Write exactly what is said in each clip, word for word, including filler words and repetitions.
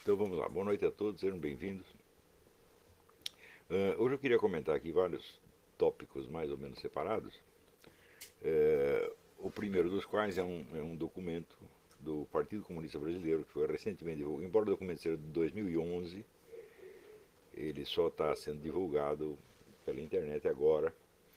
Então vamos lá, boa noite a todos, sejam bem-vindos. Uh, hoje eu queria comentar aqui vários tópicos mais ou menos separados. Uh, o primeiro dos quais é um, é um documento do Partido Comunista Brasileiro que foi recentemente divulgado. Embora o documento seja de dois mil e onze, ele só está sendo divulgado pela internet agora,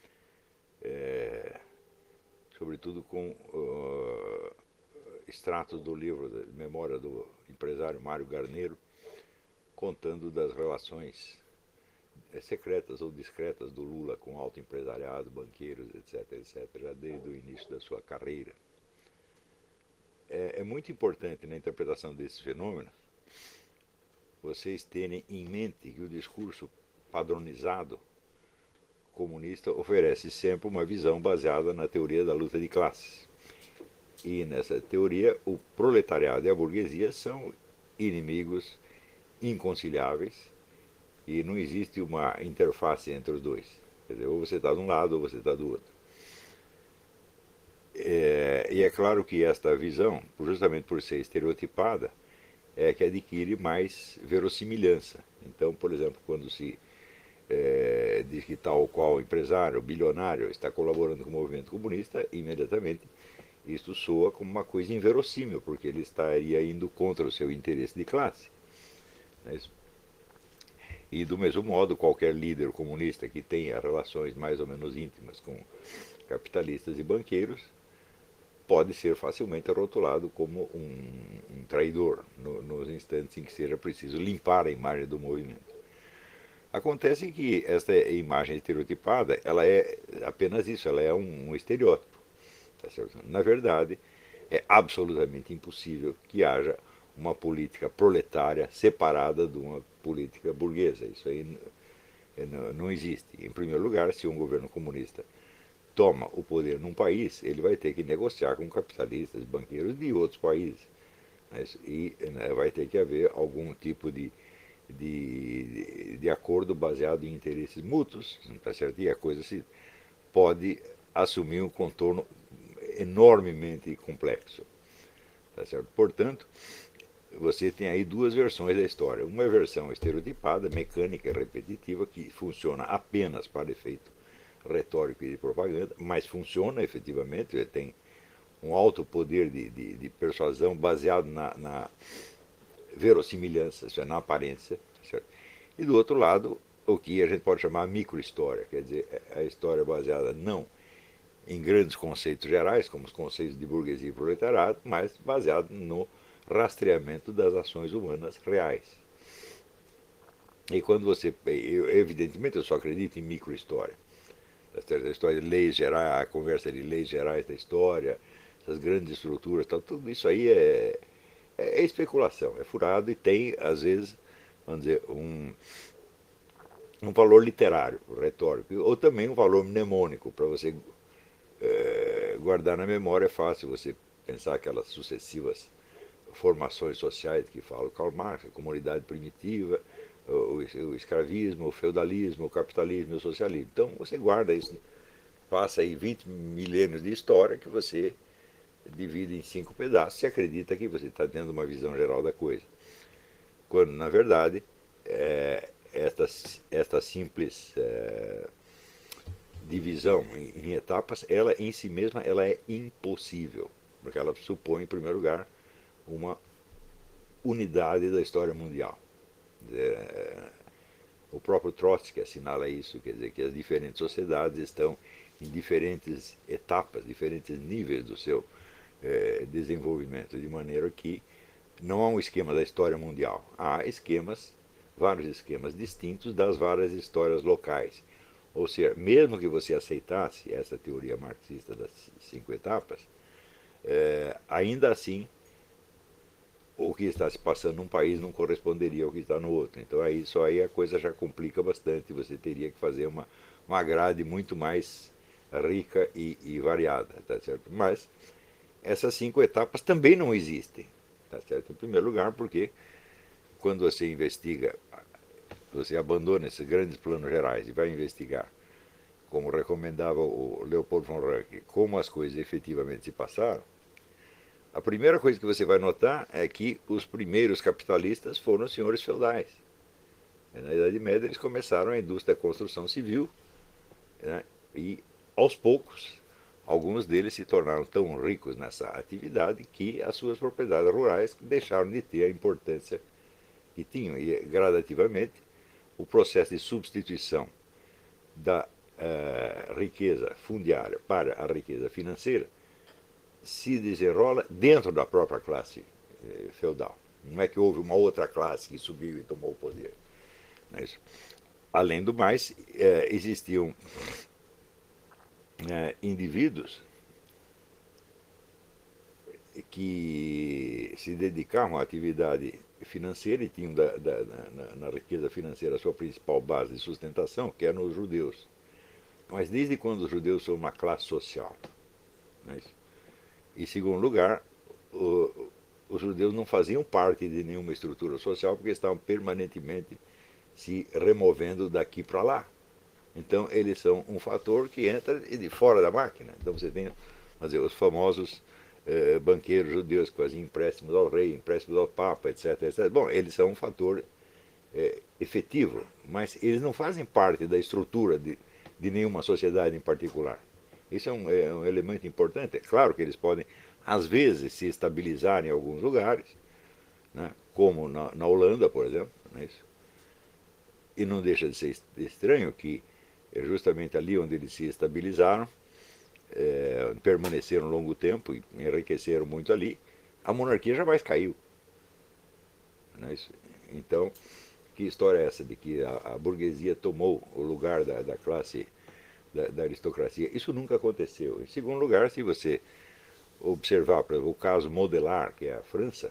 é, sobretudo com uh, extratos do livro de memória do empresário Mário Garneiro, contando das relações secretas ou discretas do Lula com alto empresariado, banqueiros, etc, etc, já desde o início da sua carreira. É, é muito importante na interpretação desses fenômenos vocês terem em mente que o discurso padronizado comunista oferece sempre uma visão baseada na teoria da luta de classes. E nessa teoria, o proletariado e a burguesia são inimigos inconciliáveis e não existe uma interface entre os dois. Quer dizer, ou você está de um lado ou você está do outro. É, e é claro que esta visão, justamente por ser estereotipada, é que adquire mais verossimilhança. Então, por exemplo, quando se é, diz que tal ou qual empresário, bilionário, está colaborando com o movimento comunista, imediatamente isso soa como uma coisa inverossímil, porque ele estaria indo contra o seu interesse de classe. Né? E do mesmo modo, qualquer líder comunista que tenha relações mais ou menos íntimas com capitalistas e banqueiros pode ser facilmente rotulado como um, um traidor no, nos instantes em que seja preciso limpar a imagem do movimento. Acontece que esta imagem estereotipada, ela é apenas isso, ela é um, um estereótipo. Tá certo? Na verdade, é absolutamente impossível que haja uma política proletária separada de uma política burguesa. Isso aí não existe. Em primeiro lugar, se um governo comunista toma o poder num país, ele vai ter que negociar com capitalistas, banqueiros de outros países. E né, vai ter que haver algum tipo de, de, de acordo baseado em interesses mútuos, tá certo? E a coisa se pode assumir um contorno enormemente complexo. Tá certo? Portanto, você tem aí duas versões da história. Uma versão estereotipada, mecânica, repetitiva, que funciona apenas para efeito retórico e de propaganda, mas funciona efetivamente, tem um alto poder de, de, de persuasão baseado na, na verossimilhança, isso é, na aparência. Certo? E do outro lado, o que a gente pode chamar microhistória, quer dizer, a história baseada não em grandes conceitos gerais, como os conceitos de burguesia e proletariado, mas baseado no rastreamento das ações humanas reais. E quando você, eu, evidentemente, eu só acredito em microhistória. A história de leis gerais, a conversa de leis gerais da história, essas grandes estruturas, tal, tudo isso aí é, é, é especulação, é furado e tem, às vezes, vamos dizer, um, um valor literário, retórico, ou também um valor mnemônico, para você é, guardar na memória. É fácil você pensar aquelas sucessivas formações sociais que fala Karl Marx, a comunidade primitiva, o, o escravismo, o feudalismo, o capitalismo e o socialismo. Então você guarda isso, passa aí vinte milênios de história que você divide em cinco pedaços e acredita que você está tendo uma visão geral da coisa. Quando, na verdade, é, esta, esta simples é, divisão em, em etapas, ela em si mesma ela é impossível, porque ela supõe, em primeiro lugar, uma unidade da história mundial. É, o próprio Trotsky assinala isso, quer dizer, que as diferentes sociedades estão em diferentes etapas, diferentes níveis do seu é, desenvolvimento, de maneira que não há um esquema da história mundial. Há esquemas, vários esquemas distintos das várias histórias locais. Ou seja, mesmo que você aceitasse essa teoria marxista das cinco etapas, é, ainda assim o que está se passando num país não corresponderia ao que está no outro. Então aí só aí a coisa já complica bastante. Você teria que fazer uma, uma grade muito mais rica e, e variada, tá certo? Mas essas cinco etapas também não existem, tá certo? Em primeiro lugar, porque quando você investiga, você abandona esses grandes planos gerais e vai investigar, como recomendava o Leopold von Ranke, como as coisas efetivamente se passaram, A primeira coisa que você vai notar é que os primeiros capitalistas foram os senhores feudais. Na Idade Média eles começaram a indústria da construção civil, né? E aos poucos alguns deles se tornaram tão ricos nessa atividade que as suas propriedades rurais deixaram de ter a importância que tinham. E gradativamente o processo de substituição da uh, riqueza fundiária para a riqueza financeira se desenrola dentro da própria classe eh, feudal. Não é que houve uma outra classe que subiu e tomou o poder. Não é isso? Além do mais, eh, existiam eh, indivíduos que se dedicavam à atividade financeira e tinham da, da, na, na riqueza financeira a sua principal base de sustentação, que eram os judeus. Mas desde quando os judeus são uma classe social? Não é isso? Em segundo lugar, o, os judeus não faziam parte de nenhuma estrutura social porque estavam permanentemente se removendo daqui para lá. Então, eles são um fator que entra de fora da máquina. Então, você tem dizer, os famosos eh, banqueiros judeus que faziam empréstimos ao rei, empréstimos ao papa, etc, etcétera. Bom, eles são um fator eh, efetivo, mas eles não fazem parte da estrutura de, de nenhuma sociedade em particular. Isso é um, é um elemento importante. É claro que eles podem, às vezes, se estabilizar em alguns lugares, né, como na, na Holanda, por exemplo. Não é isso? E não deixa de ser estranho que, justamente ali onde eles se estabilizaram, é, permaneceram um longo tempo e enriqueceram muito ali, a monarquia jamais caiu. Não é isso? Então, que história é essa de que a, a burguesia tomou o lugar da, da classe Da, da aristocracia? Isso nunca aconteceu. Em segundo lugar, se você observar, por exemplo, o caso modelar, que é a França,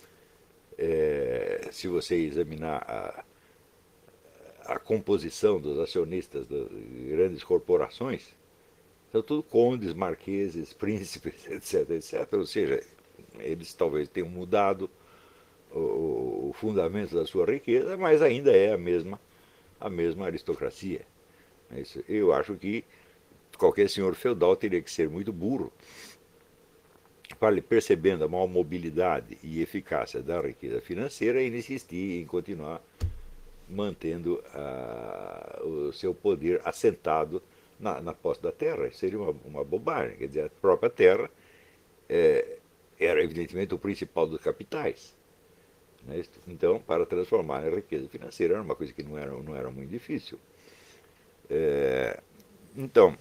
é, se você examinar a, a composição dos acionistas das grandes corporações, são tudo condes, marqueses, príncipes, etc, etcétera. Ou seja, eles talvez tenham mudado o, o fundamento da sua riqueza, mas ainda é a mesma, a mesma aristocracia. Eu acho que qualquer senhor feudal teria que ser muito burro para, percebendo a maior mobilidade e eficácia da riqueza financeira, e insistir em continuar mantendo uh, o seu poder assentado na, na posse da terra. Isso seria uma, uma bobagem. Quer dizer, a própria terra é, era evidentemente o principal dos capitais. Né? Então, para transformar em riqueza financeira era uma coisa que não era, não era muito difícil. É, então,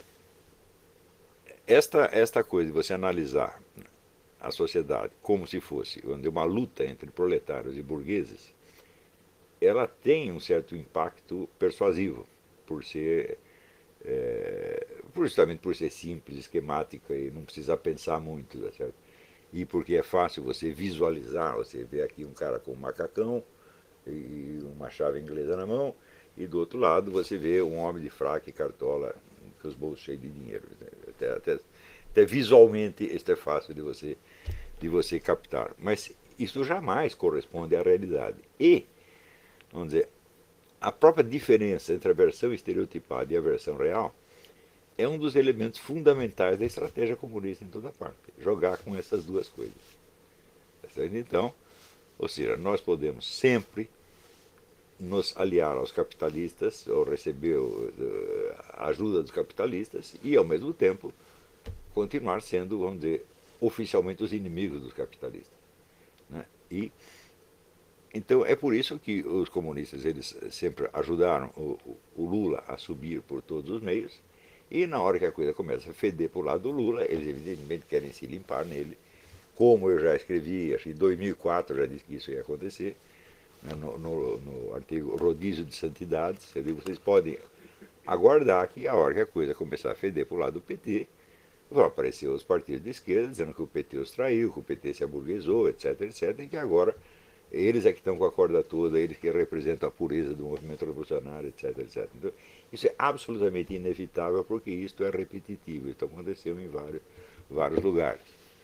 esta, esta coisa de você analisar a sociedade como se fosse uma luta entre proletários e burgueses, ela tem um certo impacto persuasivo, por ser, é, justamente por ser simples, esquemática e não precisar pensar muito, tá certo? E porque é fácil você visualizar, você vê aqui um cara com um macacão e uma chave inglesa na mão, e do outro lado você vê um homem de fraque e cartola com os bolsos cheios de dinheiro. Até, até, até visualmente isso é fácil de você, de você captar. Mas isso jamais corresponde à realidade. E, vamos dizer, a própria diferença entre a versão estereotipada e a versão real é um dos elementos fundamentais da estratégia comunista em toda parte. Jogar com essas duas coisas. Então, ou seja, nós podemos sempre nos aliar aos capitalistas, ou receber a ajuda dos capitalistas, e, ao mesmo tempo, continuar sendo, vamos dizer, oficialmente os inimigos dos capitalistas. Né? E, então, é por isso que os comunistas eles sempre ajudaram o, o Lula a subir por todos os meios, e na hora que a coisa começa a feder para o lado do Lula, eles evidentemente querem se limpar nele, como eu já escrevi, acho que em dois mil e quatro eu já disse que isso ia acontecer, No, no, no artigo Rodízio de Santidades, vocês podem aguardar que a hora que a coisa começar a feder para o lado do P T, vão aparecer os partidos de esquerda dizendo que o P T os traiu, que o P T se aburguesou, etc, etc, e que agora eles é que estão com a corda toda, eles que representam a pureza do movimento revolucionário, etc, etcétera. Então, isso é absolutamente inevitável porque isto é repetitivo, isso aconteceu em vários, vários lugares.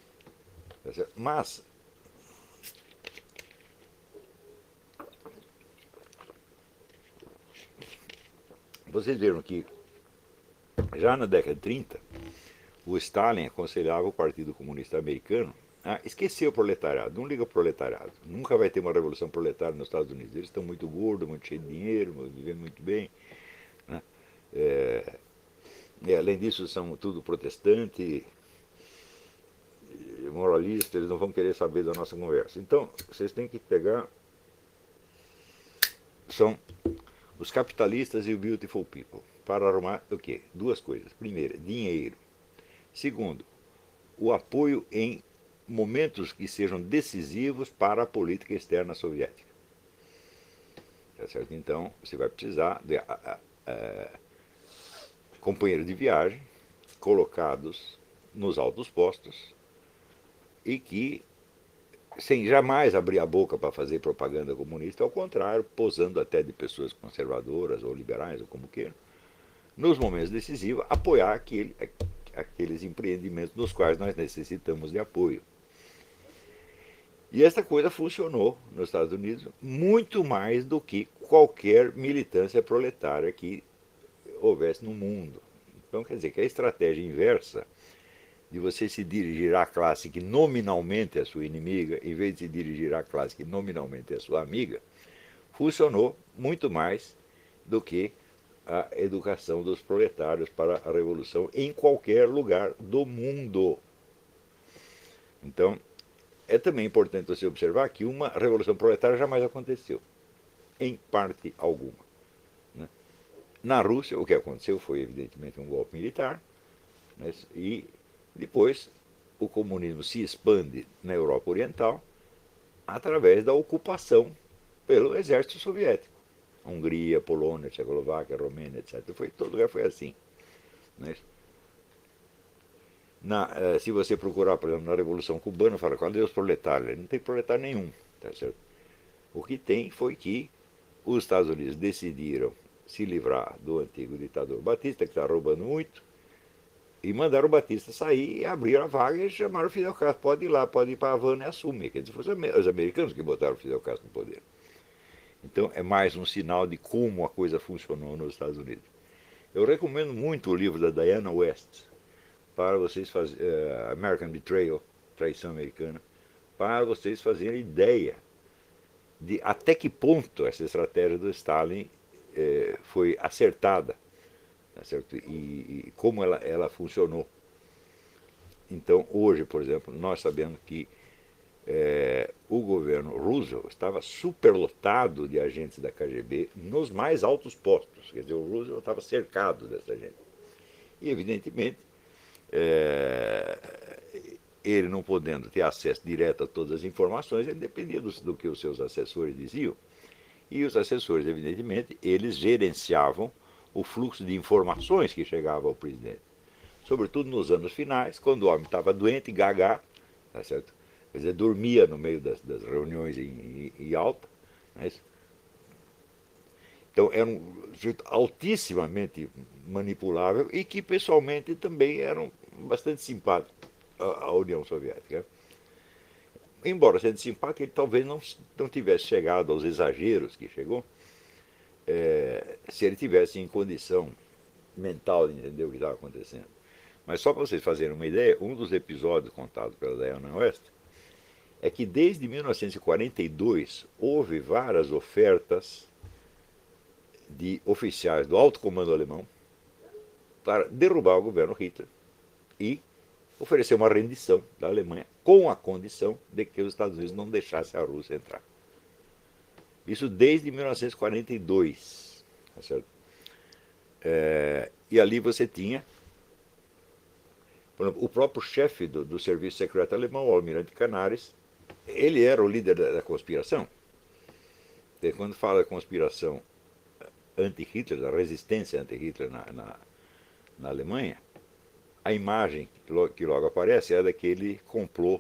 Mas vocês viram que já na década de trinta, o Stalin aconselhava o Partido Comunista Americano Ah, esqueceu o proletariado, não liga o proletariado. Nunca vai ter uma revolução proletária nos Estados Unidos. Eles estão muito gordos, muito cheios de dinheiro, vivendo muito bem. Né? É, e além disso, são tudo protestante, moralista, eles não vão querer saber da nossa conversa. Então, vocês têm que pegar. São os capitalistas e o beautiful people. Para arrumar o quê? Duas coisas. Primeiro, dinheiro. Segundo, o apoio em momentos que sejam decisivos para a política externa soviética. Tá certo? Então, você vai precisar de a, a, a, companheiros de viagem colocados nos altos postos e que, sem jamais abrir a boca para fazer propaganda comunista, ao contrário, posando até de pessoas conservadoras ou liberais, ou como queiram, nos momentos decisivos, apoiar aquele, aqueles empreendimentos nos quais nós necessitamos de apoio. E esta coisa funcionou nos Estados Unidos muito mais do que qualquer militância proletária que houvesse no mundo. Então, quer dizer que a estratégia inversa de você se dirigir à classe que nominalmente é sua inimiga, em vez de se dirigir à classe que nominalmente é sua amiga, funcionou muito mais do que a educação dos proletários para a revolução em qualquer lugar do mundo. Então, é também importante você observar que uma revolução proletária jamais aconteceu, em parte alguma. Né? Na Rússia, o que aconteceu foi, evidentemente, um golpe militar, né? E depois o comunismo se expande na Europa Oriental através da ocupação pelo exército soviético. Hungria, Polônia, Tchecoslováquia, Romênia, etcétera. Foi, todo lugar foi assim. Né? Na, eh, se você procurar, por exemplo, na Revolução Cubana, fala, cadê os proletários? Não tem proletário nenhum. Tá certo? O que tem foi que os Estados Unidos decidiram se livrar do antigo ditador Batista, que está roubando muito, e mandaram o Batista sair e abriram a vaga e chamaram o Fidel Castro. Pode ir lá, pode ir para a Havana e assumir. Quer dizer, foram os americanos que botaram o Fidel Castro no poder. Então é mais um sinal de como a coisa funcionou nos Estados Unidos. Eu recomendo muito o livro da Diana West para vocês fazerem, uh, American Betrayal, Traição Americana, para vocês fazerem ideia de até que ponto essa estratégia do Stalin eh, foi acertada, tá certo? E, e como ela, ela funcionou. Então, hoje, por exemplo, nós sabemos que é, o governo Roosevelt estava superlotado de agentes da K G B nos mais altos postos. Quer dizer, o Roosevelt estava cercado dessa gente. E, evidentemente, é, ele não podendo ter acesso direto a todas as informações, ele dependia do, do que os seus assessores diziam. E os assessores, evidentemente, eles gerenciavam o fluxo de informações que chegava ao presidente. Sobretudo nos anos finais, quando o homem estava doente, gaga, tá certo? Quer dizer, dormia no meio das, das reuniões em, em, em alta. Né? Então, era um sujeito altissimamente manipulável e que, pessoalmente, também eram bastante simpáticos à, à União Soviética. Embora sendo simpático, ele talvez não, não tivesse chegado aos exageros que chegou, é, se ele tivesse em condição mental de entender o que estava acontecendo. Mas só para vocês fazerem uma ideia, um dos episódios contados pela Diana West é que desde mil novecentos e quarenta e dois houve várias ofertas de oficiais do alto comando alemão para derrubar o governo Hitler e oferecer uma rendição da Alemanha com a condição de que os Estados Unidos não deixassem a Rússia entrar. Isso desde mil novecentos e quarenta e dois. Tá certo? É, e ali você tinha, por exemplo, o próprio chefe do, do serviço secreto alemão, o almirante Canaris, ele era o líder da, da conspiração. E quando fala de conspiração anti-Hitler, da resistência anti-Hitler na, na, na Alemanha, a imagem que logo, que logo aparece é daquele complô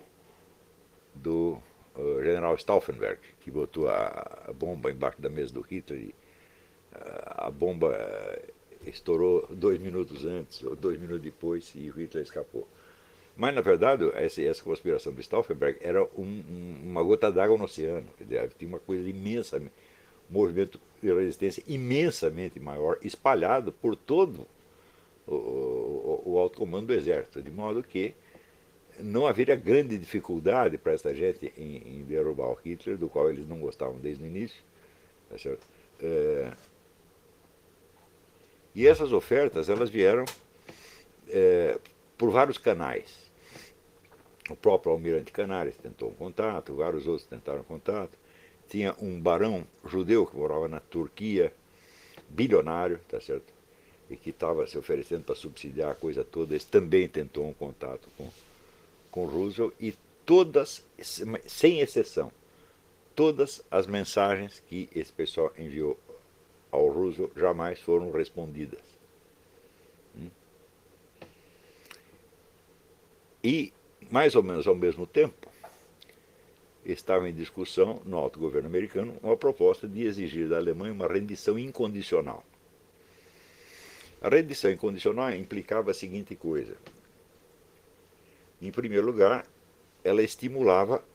do uh, general Stauffenberg, que botou a, a bomba embaixo da mesa do Hitler e uh, a bomba uh, estourou dois minutos antes ou dois minutos depois e o Hitler escapou. Mas, na verdade, essa, essa conspiração do Stauffenberg era um, um, uma gota d'água no oceano. Quer dizer, tinha uma coisa imensa, um movimento de resistência imensamente maior, espalhado por todo o, o, o alto comando do exército, de modo que não haveria grande dificuldade para essa gente em, em derrubar o Hitler, do qual eles não gostavam desde o início. Tá certo? É, e essas ofertas elas vieram é, por vários canais. O próprio almirante Canaris tentou um contato, vários outros tentaram contato. Tinha um barão judeu que morava na Turquia, bilionário, tá certo? E que estava se oferecendo para subsidiar a coisa toda. Esse também tentou um contato com, com Roosevelt e todas, sem exceção, todas as mensagens que esse pessoal enviou ao Roosevelt jamais foram respondidas. E, mais ou menos ao mesmo tempo, estava em discussão no alto governo americano uma proposta de exigir da Alemanha uma rendição incondicional. A rendição incondicional implicava a seguinte coisa. Em primeiro lugar, ela estimulava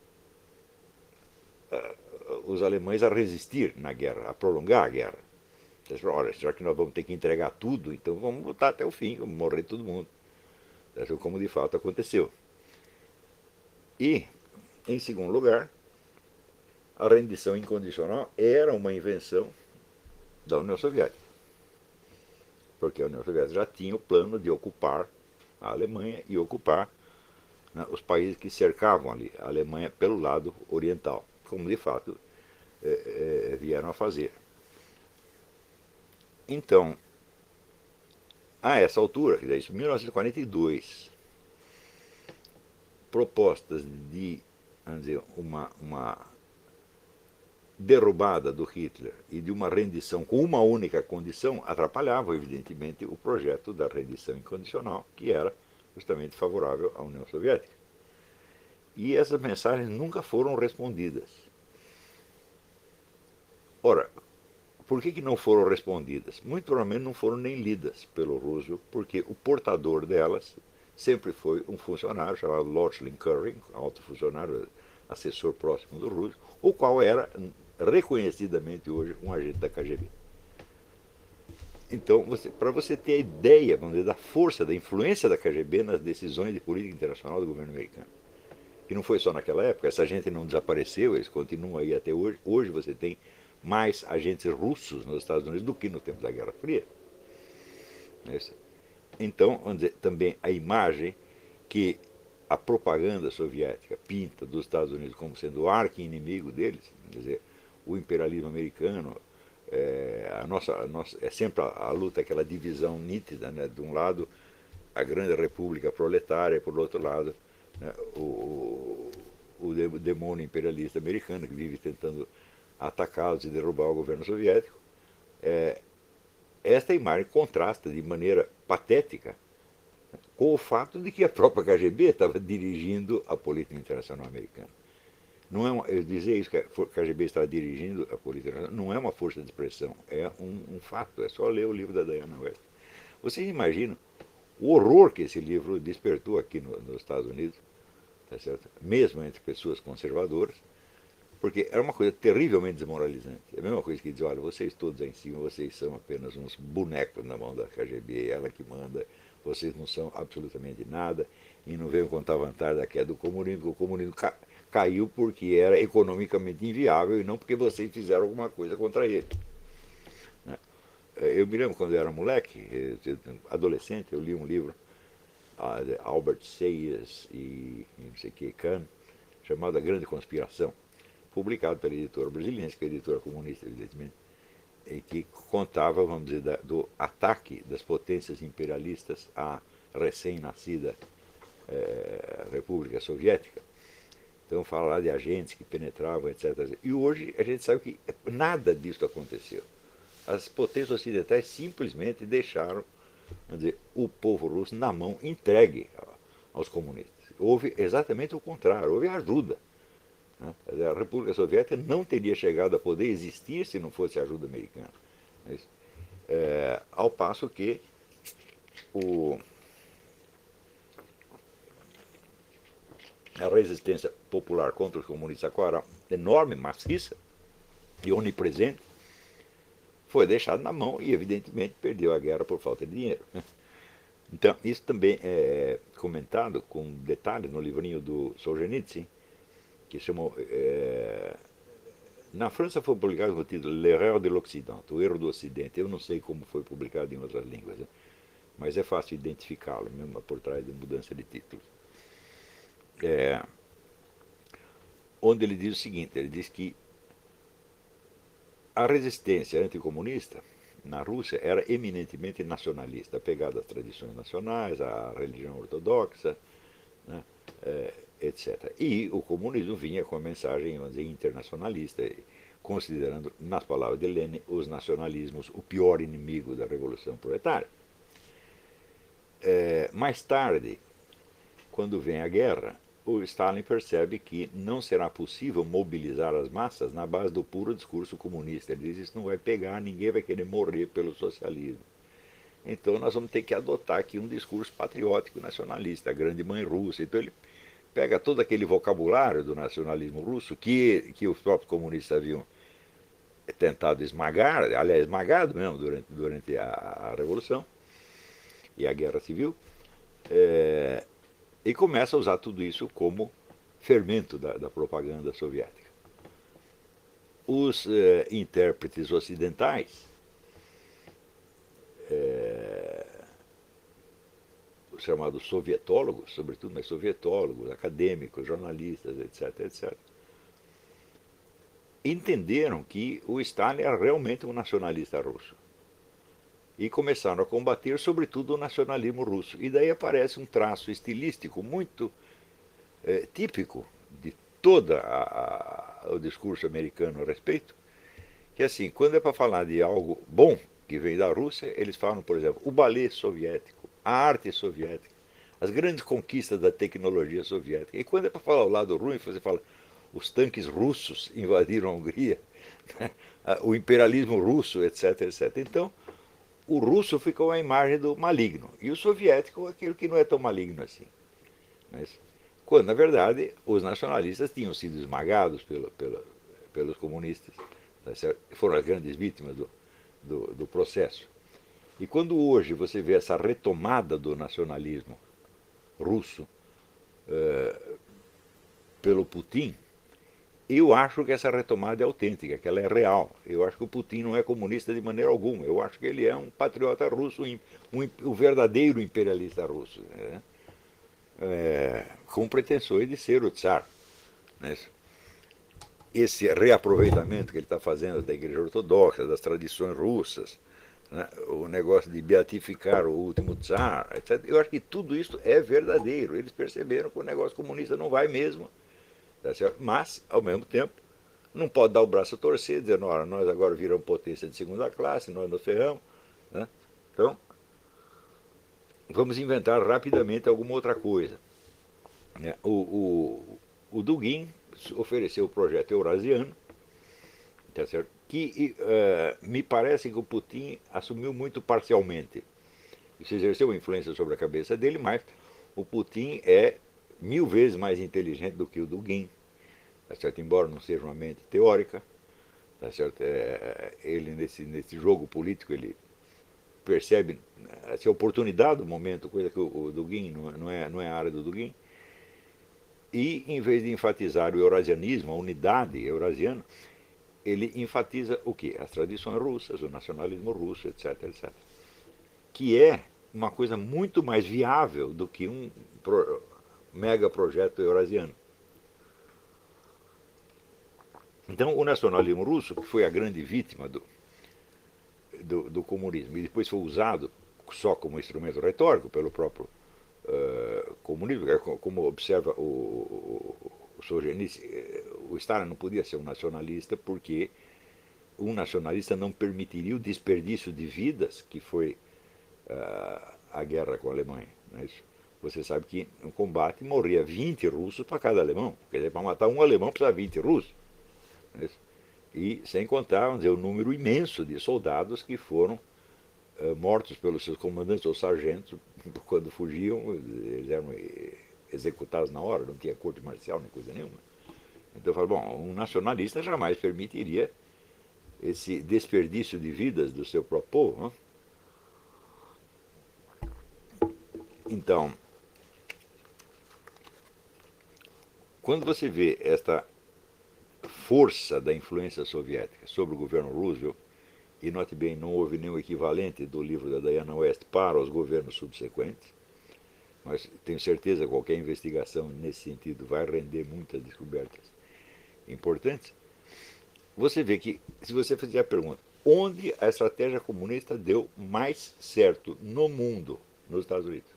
uh, os alemães a resistir na guerra, a prolongar a guerra. Eles falaram, olha, já que nós vamos ter que entregar tudo, então vamos lutar até o fim, vamos morrer todo mundo. Como de fato aconteceu. E, em segundo lugar, a rendição incondicional era uma invenção da União Soviética. Porque a União Soviética já tinha o plano de ocupar a Alemanha e ocupar, né, os países que cercavam ali a Alemanha pelo lado oriental, como de fato é, é, vieram a fazer. Então, a essa altura, isso em mil novecentos e quarenta e dois, propostas de, vamos dizer, uma, uma derrubada do Hitler e de uma rendição com uma única condição atrapalhavam, evidentemente, o projeto da rendição incondicional, que era justamente favorável à União Soviética. E essas mensagens nunca foram respondidas. Ora, por que, que não foram respondidas? Muito provavelmente não foram nem lidas pelo Roosevelt, porque o portador delas sempre foi um funcionário chamado Lord Curry, alto funcionário, assessor próximo do Roosevelt, o qual era reconhecidamente hoje um agente da K G B. Então, você, para você ter a ideia, vamos dizer, da força, da influência da K G B nas decisões de política internacional do governo americano, que não foi só naquela época, essa gente não desapareceu, eles continuam aí até hoje. Hoje você tem mais agentes russos nos Estados Unidos do que no tempo da Guerra Fria. Então, vamos dizer, também a imagem que a propaganda soviética pinta dos Estados Unidos como sendo o arqui-inimigo deles, quer dizer, o imperialismo americano, é, a nossa, a nossa, é sempre a, a luta, aquela divisão nítida, né? De um lado, a grande república proletária, por outro lado, né? o, o demônio imperialista americano, que vive tentando atacá-los e derrubar o governo soviético. É, esta imagem contrasta de maneira patética com o fato de que a própria K G B estava dirigindo a política internacional americana. Não é uma, eu dizer isso, que a K G B estava dirigindo a política internacional, não é uma força de expressão, é um, um fato, é só ler o livro da Diana West. Vocês imaginam o horror que esse livro despertou aqui no, nos Estados Unidos, tá certo? Mesmo entre pessoas conservadoras, porque era uma coisa terrivelmente desmoralizante. É a mesma coisa que dizer, olha, vocês todos aí em cima, vocês são apenas uns bonecos na mão da K G B, ela que manda, vocês não são absolutamente nada, e não venham contar vantagem da queda do comunismo, porque o comunismo ca caiu porque era economicamente inviável e não porque vocês fizeram alguma coisa contra ele. Eu me lembro quando eu era moleque, adolescente, eu li um livro de Albert Sayers e não sei o que, Kahn, chamado A Grande Conspiração, publicado pela editora brasileira, que é a editora comunista, evidentemente, e que contava, vamos dizer, da, do ataque das potências imperialistas à recém-nascida é, República Soviética. Então fala lá de agentes que penetravam, etcétera. E hoje a gente sabe que nada disso aconteceu. As potências ocidentais simplesmente deixaram, vamos dizer, o povo russo na mão, entregue aos comunistas. Houve exatamente o contrário, houve ajuda. A República Soviética não teria chegado a poder existir se não fosse a ajuda americana. É, ao passo que o, a resistência popular contra os comunistas era enorme, maciça e onipresente, foi deixada na mão e, evidentemente, perdeu a guerra por falta de dinheiro. Então, isso também é comentado com detalhe no livrinho do Solzhenitsyn, que chamou. É, na França foi publicado com o título L'erreur de l'Occident, o erro do Ocidente. Eu não sei como foi publicado em outras línguas, né? Mas é fácil identificá-lo, mesmo por trás de mudança de título. É, onde ele diz o seguinte: ele diz que a resistência anticomunista na Rússia era eminentemente nacionalista, apegada às tradições nacionais, à religião ortodoxa, né, é, etcétera. E o comunismo vinha com a mensagem, vamos dizer, internacionalista, considerando, nas palavras de Lenin, os nacionalismos o pior inimigo da revolução proletária. É, mais tarde, quando vem a guerra, o Stalin percebe que não será possível mobilizar as massas na base do puro discurso comunista. Ele diz: isso não vai pegar, ninguém vai querer morrer pelo socialismo. Então nós vamos ter que adotar aqui um discurso patriótico nacionalista, a grande mãe russa. Então ele pega todo aquele vocabulário do nacionalismo russo que, que os próprios comunistas haviam tentado esmagar, aliás, esmagado mesmo durante, durante a, a Revolução e a Guerra Civil, é, e começa a usar tudo isso como fermento da, da propaganda soviética. Os eh, intérpretes ocidentais, eh, os chamados sovietólogos, sobretudo, mas sovietólogos, acadêmicos, jornalistas, etc, etcétera, entenderam que o Stalin era realmente um nacionalista russo. E começaram a combater, sobretudo, o nacionalismo russo. E daí aparece um traço estilístico muito é, típico de todo o discurso americano a respeito, que assim, quando é para falar de algo bom que vem da Rússia, eles falam, por exemplo, o balé soviético, a arte soviética, as grandes conquistas da tecnologia soviética. E quando é para falar o lado ruim, você fala, os tanques russos invadiram a Hungria, o imperialismo russo, etc, etcétera. Então, o russo ficou a imagem do maligno, e o soviético aquilo que não é tão maligno assim. Mas, quando, na verdade, os nacionalistas tinham sido esmagados pelo, pelo, pelos comunistas, tá certo? Foram as grandes vítimas do, do, do processo. E quando hoje você vê essa retomada do nacionalismo russo eh, pelo Putin, eu acho que essa retomada é autêntica, que ela é real. Eu acho que o Putin não é comunista de maneira alguma. Eu acho que ele é um patriota russo, um, um, um verdadeiro imperialista russo, né? É, com pretensões de ser o Tsar. Né? Esse reaproveitamento que ele está fazendo da Igreja Ortodoxa, das tradições russas, né? O negócio de beatificar o último Tsar, etcétera. Eu acho que tudo isso é verdadeiro. Eles perceberam que o negócio comunista não vai mesmo. Tá certo? Mas, ao mesmo tempo, não pode dar o braço a torcer, dizendo, olha, nós agora viramos potência de segunda classe, nós nos ferramos. Né? Então, vamos inventar rapidamente alguma outra coisa. Né? O, o, o Dugin ofereceu o projeto eurasiano, tá certo? Que uh, me parece que o Putin assumiu muito parcialmente. Isso exerceu uma influência sobre a cabeça dele, mas o Putin é mil vezes mais inteligente do que o Dugin, tá certo? Embora não seja uma mente teórica, tá certo? É, ele nesse, nesse jogo político ele percebe essa oportunidade do momento, coisa que o, o Dugin não, não, é, não é a área do Dugin, e em vez de enfatizar o eurasianismo, a unidade eurasiana, ele enfatiza o quê? As tradições russas, o nacionalismo russo, etc, etcétera. Que é uma coisa muito mais viável do que um pro, mega projeto eurasiano. Então, o nacionalismo russo, que foi a grande vítima do, do, do comunismo, e depois foi usado só como instrumento retórico pelo próprio uh, comunismo, como observa o, o, o Solzhenitsyn, o Stalin não podia ser um nacionalista porque um nacionalista não permitiria o desperdício de vidas que foi uh, a guerra com a Alemanha. Não é isso? Você sabe que no combate morria vinte russos para cada alemão. Quer dizer, para matar um alemão precisa vinte russos. E sem contar, vamos dizer, o número imenso de soldados que foram uh, mortos pelos seus comandantes ou sargentos quando fugiam, eles eram executados na hora, não tinha corte marcial nem coisa nenhuma. Então eu falo, bom, um nacionalista jamais permitiria esse desperdício de vidas do seu próprio povo. Não? Então, quando você vê esta força da influência soviética sobre o governo Roosevelt, e note bem, não houve nenhum equivalente do livro da Diana West para os governos subsequentes, mas tenho certeza que qualquer investigação nesse sentido vai render muitas descobertas importantes. Você vê que, se você fizer a pergunta, onde a estratégia comunista deu mais certo no mundo? Nos Estados Unidos.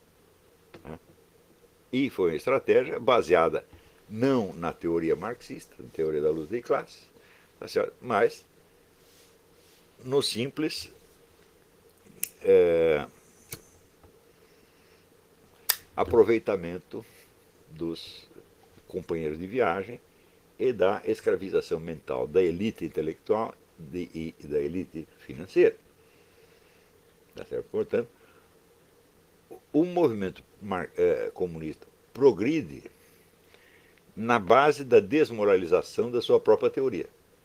E foi uma estratégia baseada não na teoria marxista, na teoria da luta de classes, mas no simples é, aproveitamento dos companheiros de viagem e da escravização mental da elite intelectual de, e da elite financeira. Tá certo? Portanto, o movimento é, comunista progride na base da desmoralização da sua própria teoria.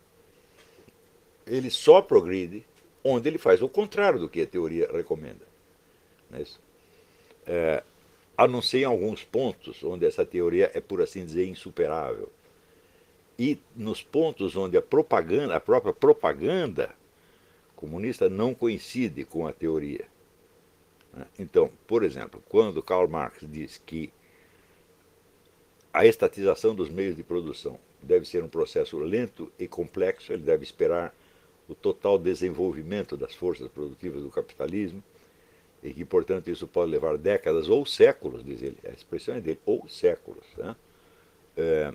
Ele só progride onde ele faz o contrário do que a teoria recomenda. Não é isso? É, a não ser em alguns pontos onde essa teoria é, por assim dizer, insuperável. E nos pontos onde a propaganda, a própria propaganda comunista não coincide com a teoria. Então, por exemplo, quando Karl Marx diz que a estatização dos meios de produção deve ser um processo lento e complexo, ele deve esperar o total desenvolvimento das forças produtivas do capitalismo, e que, portanto, isso pode levar décadas ou séculos, diz ele, a expressão é dele, ou séculos. Né? É,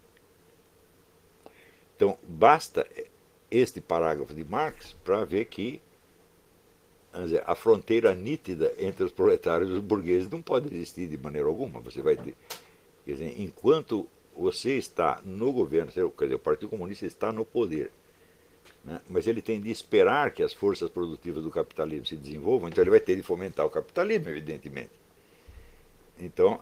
então, basta este parágrafo de Marx para ver que dizer, a fronteira nítida entre os proletários e os burgueses não pode existir de maneira alguma. Você vai ter, quer dizer, enquanto você está no governo, quer dizer, o Partido Comunista está no poder, né? Mas ele tem de esperar que as forças produtivas do capitalismo se desenvolvam, então ele vai ter de fomentar o capitalismo, evidentemente. Então,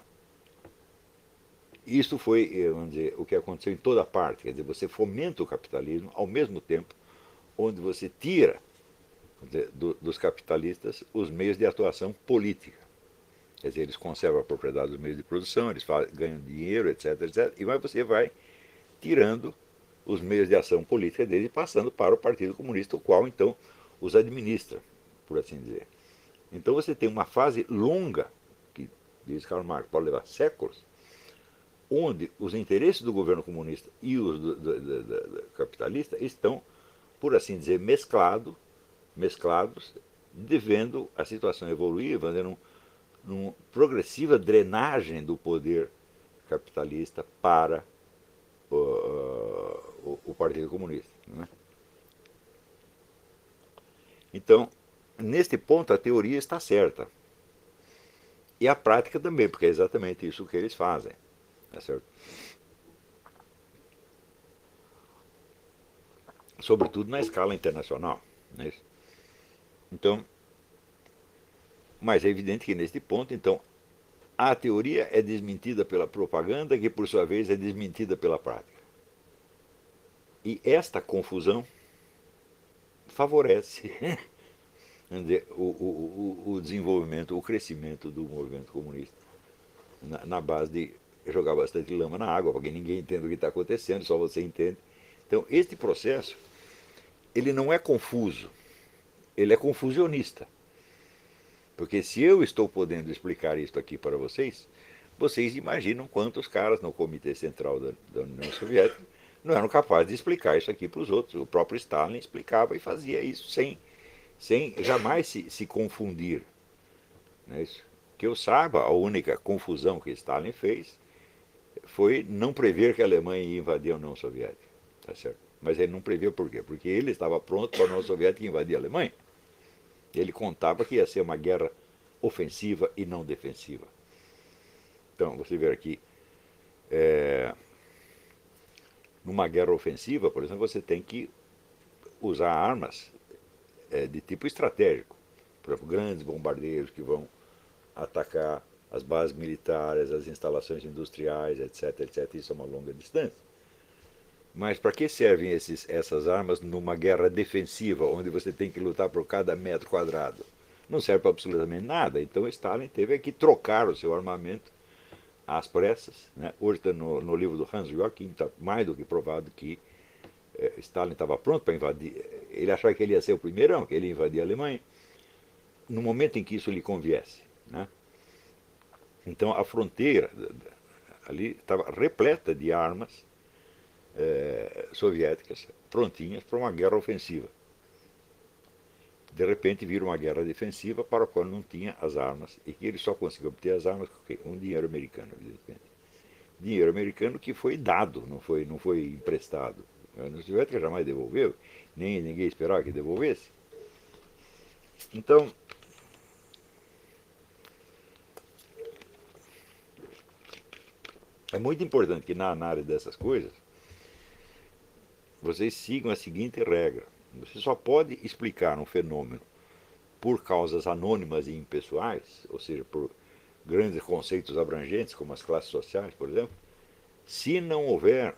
isso foi, vamos dizer, o que aconteceu em toda parte. Quer dizer, você fomenta o capitalismo ao mesmo tempo onde você tira dizer, do, dos capitalistas os meios de atuação política. Quer dizer, eles conservam a propriedade dos meios de produção, eles fazem, ganham dinheiro, etc, etcétera. E aí você vai tirando os meios de ação política deles e passando para o Partido Comunista, o qual, então, os administra, por assim dizer. Então você tem uma fase longa, que, diz Karl Marx, pode levar séculos, onde os interesses do governo comunista e os do, do, do, do, do capitalista estão, por assim dizer, mesclado, mesclados, devendo a situação evoluir, numa num progressiva drenagem do poder capitalista para o, o, o Partido Comunista. Né? Então, neste ponto, a teoria está certa. E a prática também, porque é exatamente isso que eles fazem. Tá certo? Sobretudo na escala internacional. Né? Então, mas é evidente que neste ponto, então, a teoria é desmentida pela propaganda, que por sua vez é desmentida pela prática. E esta confusão favorece dizer, o, o, o desenvolvimento, o crescimento do movimento comunista, na, na base de jogar bastante lama na água, porque ninguém entende o que está acontecendo, só você entende. Então, este processo, ele não é confuso, ele é confusionista. Porque se eu estou podendo explicar isso aqui para vocês, vocês imaginam quantos caras no Comitê Central da, da União Soviética não eram capazes de explicar isso aqui para os outros. O próprio Stalin explicava e fazia isso sem, sem jamais se, se confundir. Não é isso? Que eu saiba, a única confusão que Stalin fez foi não prever que a Alemanha ia invadir a União Soviética. Tá certo? Mas ele não previu por quê? Porque ele estava pronto para a União Soviética invadir a Alemanha. Ele contava que ia ser uma guerra ofensiva e não defensiva. Então, você vê aqui, é, numa guerra ofensiva, por exemplo, você tem que usar armas é, de tipo estratégico. Por exemplo, grandes bombardeiros que vão atacar as bases militares, as instalações industriais, etc, etcétera. Isso é uma longa distância. Mas para que servem esses, essas armas numa guerra defensiva, onde você tem que lutar por cada metro quadrado? não serve para absolutamente nada. Então Stalin teve que trocar o seu armamento às pressas. Né? Hoje está no, no livro do Hans Joachim, está mais do que provado que eh, Stalin estava pronto para invadir. Ele achava que ele ia ser o primeirão, que ele ia invadir a Alemanha, no momento em que isso lhe conviesse. Né? Então a fronteira ali estava repleta de armas eh, soviéticas prontinhas para uma guerra ofensiva. De repente vira uma guerra defensiva para a qual não tinha as armas e que ele só conseguiu obter as armas com um dinheiro americano, evidentemente. Dinheiro americano que foi dado, não foi, não foi emprestado. A União Soviética jamais devolveu, nem ninguém esperava que devolvesse. Então, é muito importante que na análise dessas coisas vocês sigam a seguinte regra. Você só pode explicar um fenômeno por causas anônimas e impessoais, ou seja, por grandes conceitos abrangentes, como as classes sociais, por exemplo, se não houver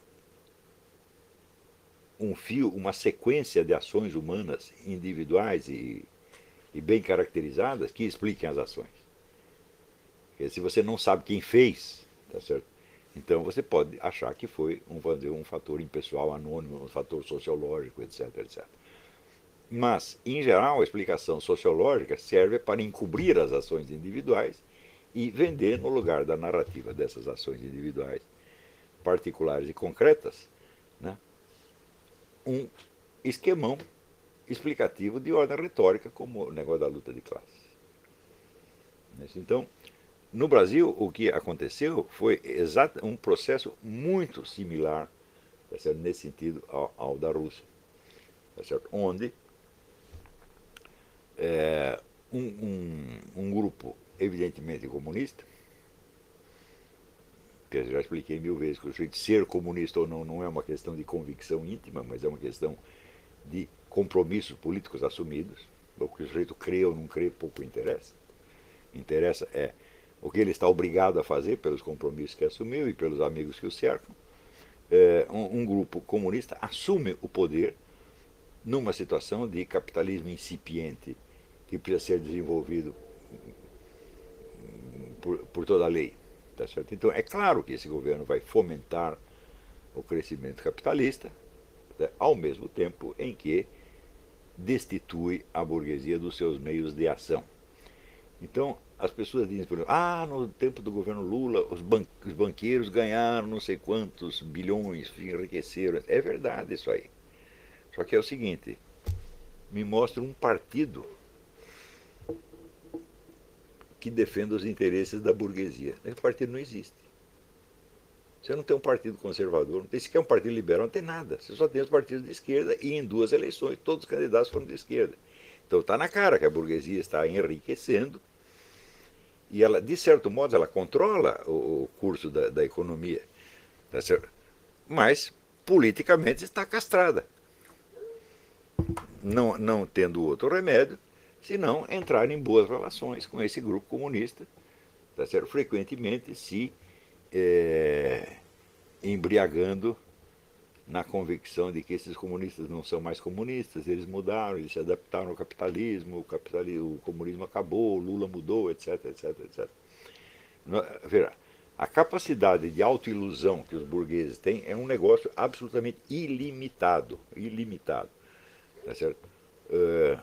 um fio, uma sequência de ações humanas individuais e, e bem caracterizadas que expliquem as ações. Porque se você não sabe quem fez, tá certo? Então você pode achar que foi um, um fator impessoal, anônimo, um fator sociológico, etc, etcétera. Mas, em geral, a explicação sociológica serve para encobrir as ações individuais e vender, no lugar da narrativa dessas ações individuais particulares e concretas, né, um esquemão explicativo de ordem retórica, como o negócio da luta de classes. Então, no Brasil, o que aconteceu foi exato, um processo muito similar, tá certo, nesse sentido, ao, ao da Rússia, tá certo, onde é, um, um, um grupo evidentemente comunista, que eu já expliquei mil vezes que o sujeito ser comunista ou não não é uma questão de convicção íntima, mas é uma questão de compromissos políticos assumidos. O que o sujeito crê ou não crê pouco interessa. Interessa é o que ele está obrigado a fazer pelos compromissos que assumiu e pelos amigos que o cercam. É, um, um grupo comunista assume o poder numa situação de capitalismo incipiente que precisa ser desenvolvido por, por toda a lei. Tá certo? Então, é claro que esse governo vai fomentar o crescimento capitalista, né, ao mesmo tempo em que destitui a burguesia dos seus meios de ação. Então, as pessoas dizem, por exemplo, ah, no tempo do governo Lula, os, ban os banqueiros ganharam não sei quantos bilhões, enriqueceram. É verdade isso aí. Só que é o seguinte, me mostra um partido que defenda os interesses da burguesia. Esse partido não existe. Você não tem um partido conservador, não tem sequer um partido liberal, não tem nada. Você só tem os partidos de esquerda e em duas eleições todos os candidatos foram de esquerda. Então está na cara que a burguesia está enriquecendo e ela, de certo modo, ela controla o curso da, da economia. Tá certo? Mas, politicamente, está castrada. Não, não tendo outro remédio, senão entrar em boas relações com esse grupo comunista, tá certo? Frequentemente se é, embriagando na convicção de que esses comunistas não são mais comunistas, eles mudaram, eles se adaptaram ao capitalismo, o, capitalismo, o comunismo acabou, o Lula mudou, etc, etc, etcétera. Verá, a capacidade de autoilusão que os burgueses têm é um negócio absolutamente ilimitado, ilimitado, tá certo? Uh,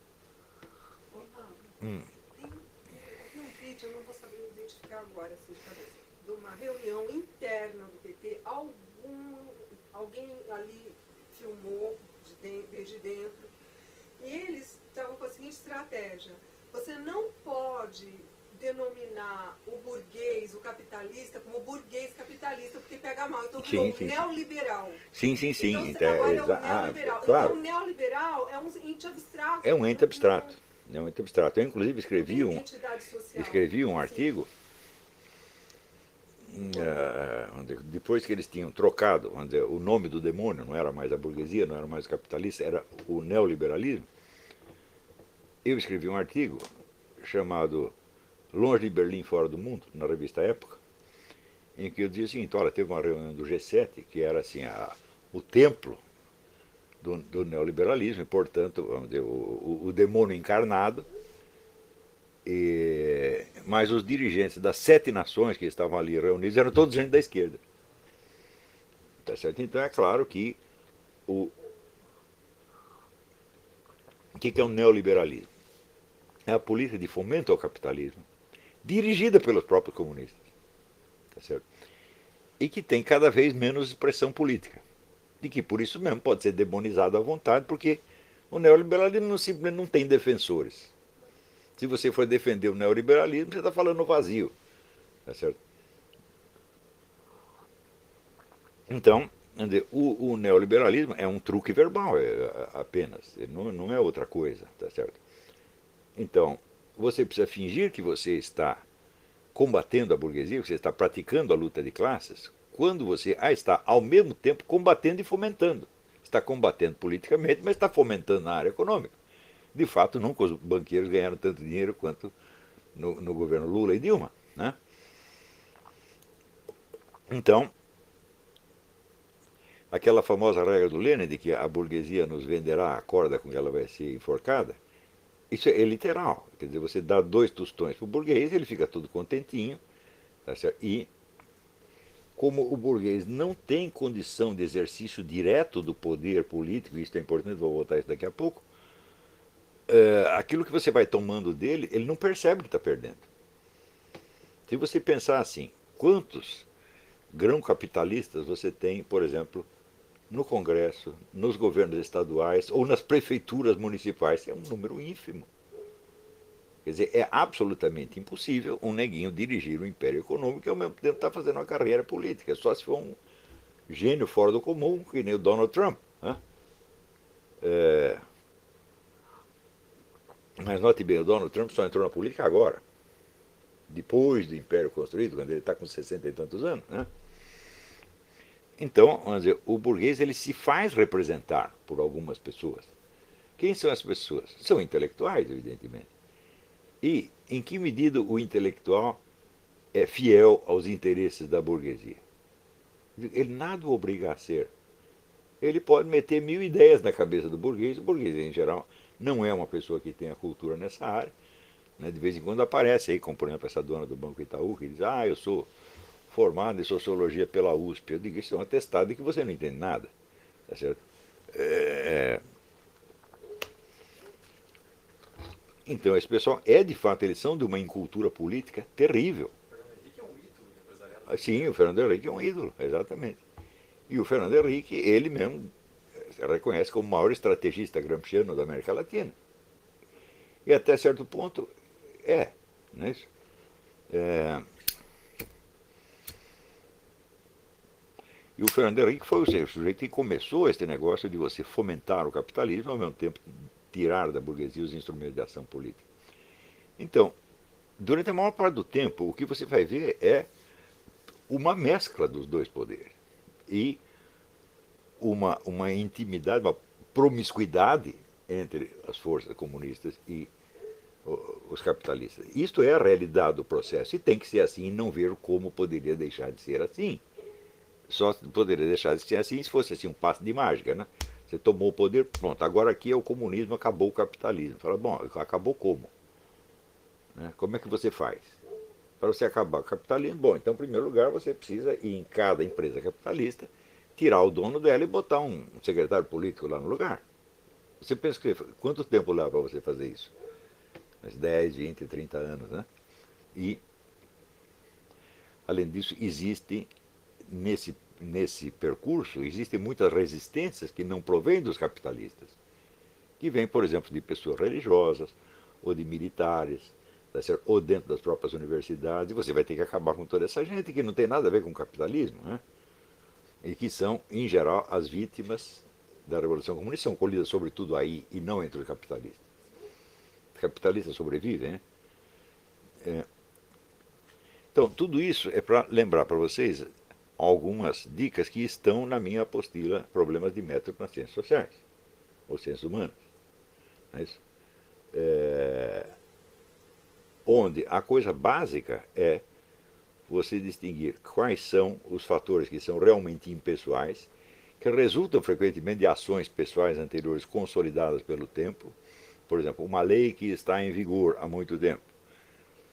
Hum. Tem um vídeo, eu não vou saber identificar agora, assim, de cabeça, de uma reunião interna do P T, algum, alguém ali filmou de dentro, desde dentro, e eles estavam com a seguinte estratégia: você não pode denominar o burguês, o capitalista, como burguês capitalista, porque pega mal. Então virou sim, sim, neoliberal. Sim, sim, sim. Então, então, agora é um um neoliberal. ah, claro. Então o neoliberal é um ente abstrato. É um ente abstrato. É um ente abstrato. Eu, inclusive, escrevi um, escrevi um artigo, uh, depois que eles tinham trocado, vamos dizer, o nome do demônio, não era mais a burguesia, não era mais o capitalista, era o neoliberalismo. Eu escrevi um artigo chamado Longe de Berlim, Fora do Mundo, na revista Época, em que eu dizia o seguinte: olha, teve uma reunião do G sete, que era assim, a, o templo do, do neoliberalismo, e, portanto, vamos dizer, o, o, o demônio encarnado, E, mas os dirigentes das sete nações que estavam ali reunidos eram todos gente da esquerda. Tá certo? Então é claro que o, o que é o neoliberalismo? É a política de fomento ao capitalismo, dirigida pelos próprios comunistas. Tá certo? E que tem cada vez menos expressão política. De que por isso mesmo pode ser demonizado à vontade, porque o neoliberalismo não, simplesmente não tem defensores. Se você for defender o neoliberalismo, você está falando no vazio. Tá certo? Então, o, o neoliberalismo é um truque verbal é, apenas, não, não é outra coisa. Tá certo? Então, você precisa fingir que você está combatendo a burguesia, que você está praticando a luta de classes, quando você a está, ao mesmo tempo, combatendo e fomentando. Está combatendo politicamente, mas está fomentando na área econômica. De fato, nunca os banqueiros ganharam tanto dinheiro quanto no, no governo Lula e Dilma. Né? Então, aquela famosa regra do Lenin de que a burguesia nos venderá a corda com que ela vai ser enforcada, isso é literal. Quer dizer, você dá dois tostões para o burguês, ele fica todo contentinho. Tá certo? E como o burguês não tem condição de exercício direto do poder político, e isso é importante, vou voltar a isso daqui a pouco, é, aquilo que você vai tomando dele, ele não percebe que está perdendo. Se você pensar assim, quantos grão capitalistas você tem, por exemplo, no Congresso, nos governos estaduais ou nas prefeituras municipais? É um número ínfimo. Quer dizer, é absolutamente impossível um neguinho dirigir o império econômico e ao mesmo tempo estar fazendo uma carreira política. Só se for um gênio fora do comum, que nem o Donald Trump. Né? É... Mas note bem, o Donald Trump só entrou na política agora. Depois do império construído, quando ele está com sessenta e tantos anos. Né? Então, vamos dizer, o burguês ele se faz representar por algumas pessoas. Quem são as pessoas? São intelectuais, evidentemente. E em que medida o intelectual é fiel aos interesses da burguesia? Ele nada o obriga a ser. Ele pode meter mil ideias na cabeça do burguês. O burguês, em geral, não é uma pessoa que tenha cultura nessa área. Né? De vez em quando aparece aí, como por exemplo essa dona do Banco Itaú, que diz, ah, eu sou formado em sociologia pela U S P. Eu digo, isso é um atestado de que você não entende nada. Tá certo? É... Então, esse pessoal é, de fato, eles são de uma incultura política terrível. O Fernando Henrique é um ídolo empresarial. Sim, o Fernando Henrique é um ídolo, exatamente. E o Fernando Henrique, ele mesmo se reconhece como o maior estrategista gramsciano da América Latina. E até certo ponto é, não é isso? É... E o Fernando Henrique foi o sujeito que começou esse negócio de você fomentar o capitalismo, ao mesmo tempo tirar da burguesia os instrumentos de ação política. Então, durante a maior parte do tempo, o que você vai ver é uma mescla dos dois poderes. E uma, uma intimidade, uma promiscuidade entre as forças comunistas e os capitalistas. Isto é a realidade do processo e tem que ser assim e não ver como poderia deixar de ser assim. Só poderia deixar de ser assim se fosse assim um passe de mágica, né? Você tomou o poder, pronto, agora aqui é o comunismo, acabou o capitalismo. Fala, bom, acabou como? Né? Como é que você faz? Para você acabar o capitalismo, bom, então, em primeiro lugar, você precisa ir em cada empresa capitalista, tirar o dono dela e botar um secretário político lá no lugar. Você pensa que quanto tempo leva para você fazer isso? Uns dez, vinte, trinta anos, né? E, além disso, existe nesse nesse percurso, existem muitas resistências que não provêm dos capitalistas, que vêm, por exemplo, de pessoas religiosas, ou de militares, ou dentro das próprias universidades, e você vai ter que acabar com toda essa gente que não tem nada a ver com o capitalismo, né? E que são, em geral, as vítimas da Revolução Comunista, são colhidas sobretudo aí e não entre os capitalistas. Os capitalistas sobrevivem, né? É. Então, tudo isso é para lembrar para vocês algumas dicas que estão na minha apostila Problemas de Método nas Ciências Sociais, ou Ciências Humanas. Não é isso? É... Onde a coisa básica é você distinguir quais são os fatores que são realmente impessoais, que resultam frequentemente de ações pessoais anteriores consolidadas pelo tempo. Por exemplo, uma lei que está em vigor há muito tempo.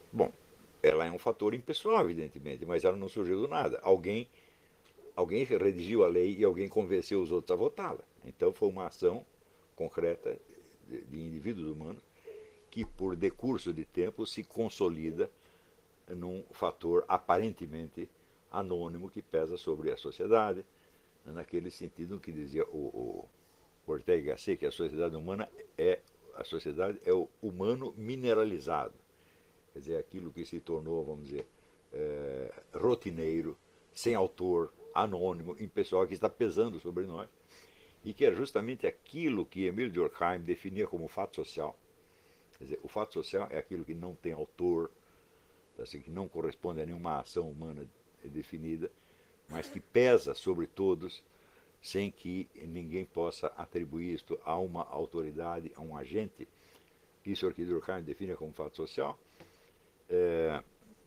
Bom, ela é um fator impessoal, evidentemente, mas ela não surgiu do nada. Alguém, alguém redigiu a lei e alguém convenceu os outros a votá-la. Então foi uma ação concreta de, de indivíduos humanos que, por decurso de tempo, se consolida num fator aparentemente anônimo que pesa sobre a sociedade, naquele sentido que dizia o, o Ortega y Gasset, que a sociedade humana é a sociedade é o humano mineralizado, quer dizer, aquilo que se tornou, vamos dizer, é, rotineiro, sem autor, anônimo, impessoal, que está pesando sobre nós, e que é justamente aquilo que Emile Durkheim definia como fato social. Quer dizer, o fato social é aquilo que não tem autor, assim, que não corresponde a nenhuma ação humana definida, mas que pesa sobre todos, sem que ninguém possa atribuir isto a uma autoridade, a um agente. Isso é o que Durkheim define como fato social. É,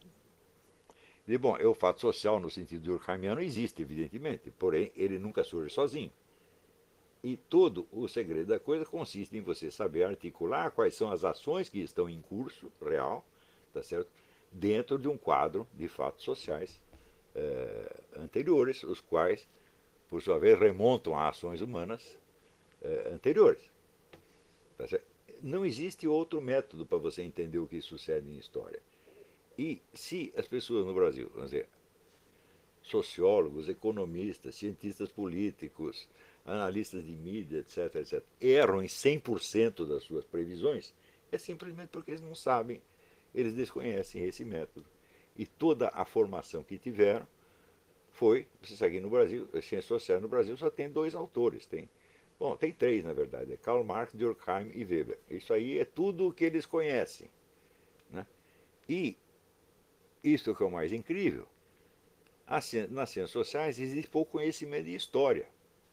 e, bom, o fato social, no sentido durkheimiano, existe, evidentemente, porém, ele nunca surge sozinho. E todo o segredo da coisa consiste em você saber articular quais são as ações que estão em curso real, tá certo? Dentro de um quadro de fatos sociais eh, anteriores, os quais, por sua vez, remontam a ações humanas eh, anteriores. Tá certo? Não existe outro método para você entender o que sucede em história. E se as pessoas no Brasil, vamos dizer, sociólogos, economistas, cientistas políticos, analistas de mídia, etc, etc, erram em cem por cento das suas previsões, é simplesmente porque eles não sabem, eles desconhecem esse método. E toda a formação que tiveram foi, você sabe aqui no Brasil, as ciências sociais no Brasil só tem dois autores, tem, bom, tem três na verdade, é Karl Marx, Durkheim e Weber. Isso aí é tudo o que eles conhecem, né? E isso que é o mais incrível, nas ciências sociais existe pouco conhecimento de história.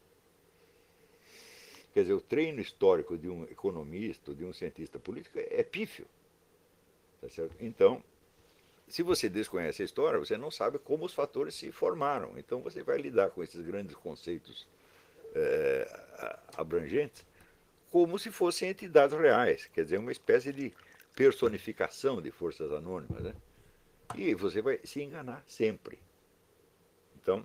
Quer dizer, o treino histórico de um economista, de um cientista político é pífio. Tá certo? Então, se você desconhece a história, você não sabe como os fatores se formaram. Então você vai lidar com esses grandes conceitos é, abrangentes como se fossem entidades reais. Quer dizer, uma espécie de personificação de forças anônimas. Né? E você vai se enganar sempre. Então,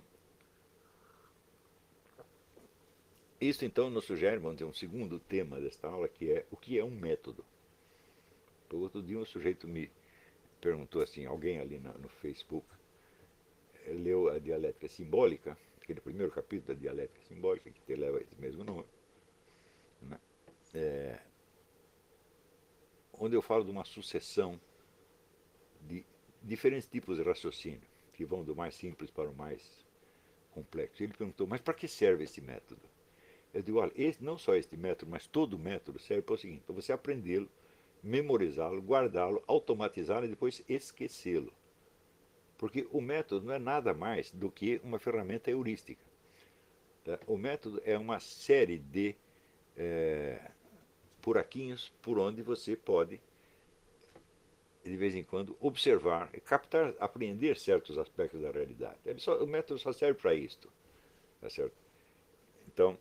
isso então nos sugere, vamos dizer, um segundo tema desta aula, que é o que é um método. Outro dia um sujeito me perguntou assim, alguém ali no, no Facebook, leu a Dialética Simbólica, aquele primeiro capítulo da Dialética Simbólica, que leva esse mesmo nome, né? É, onde eu falo de uma sucessão de diferentes tipos de raciocínio, que vão do mais simples para o mais complexo. Ele perguntou, mas para que serve esse método? Eu digo, olha, esse, não só este método, mas todo método serve para o seguinte, para você aprendê-lo, memorizá-lo, guardá-lo, automatizá-lo e depois esquecê-lo. Porque o método não é nada mais do que uma ferramenta heurística. Tá? O método é uma série de é, buraquinhos por onde você pode, de vez em quando, observar, captar, apreender certos aspectos da realidade. Ele só, o método só serve para isto. Tá certo? Então,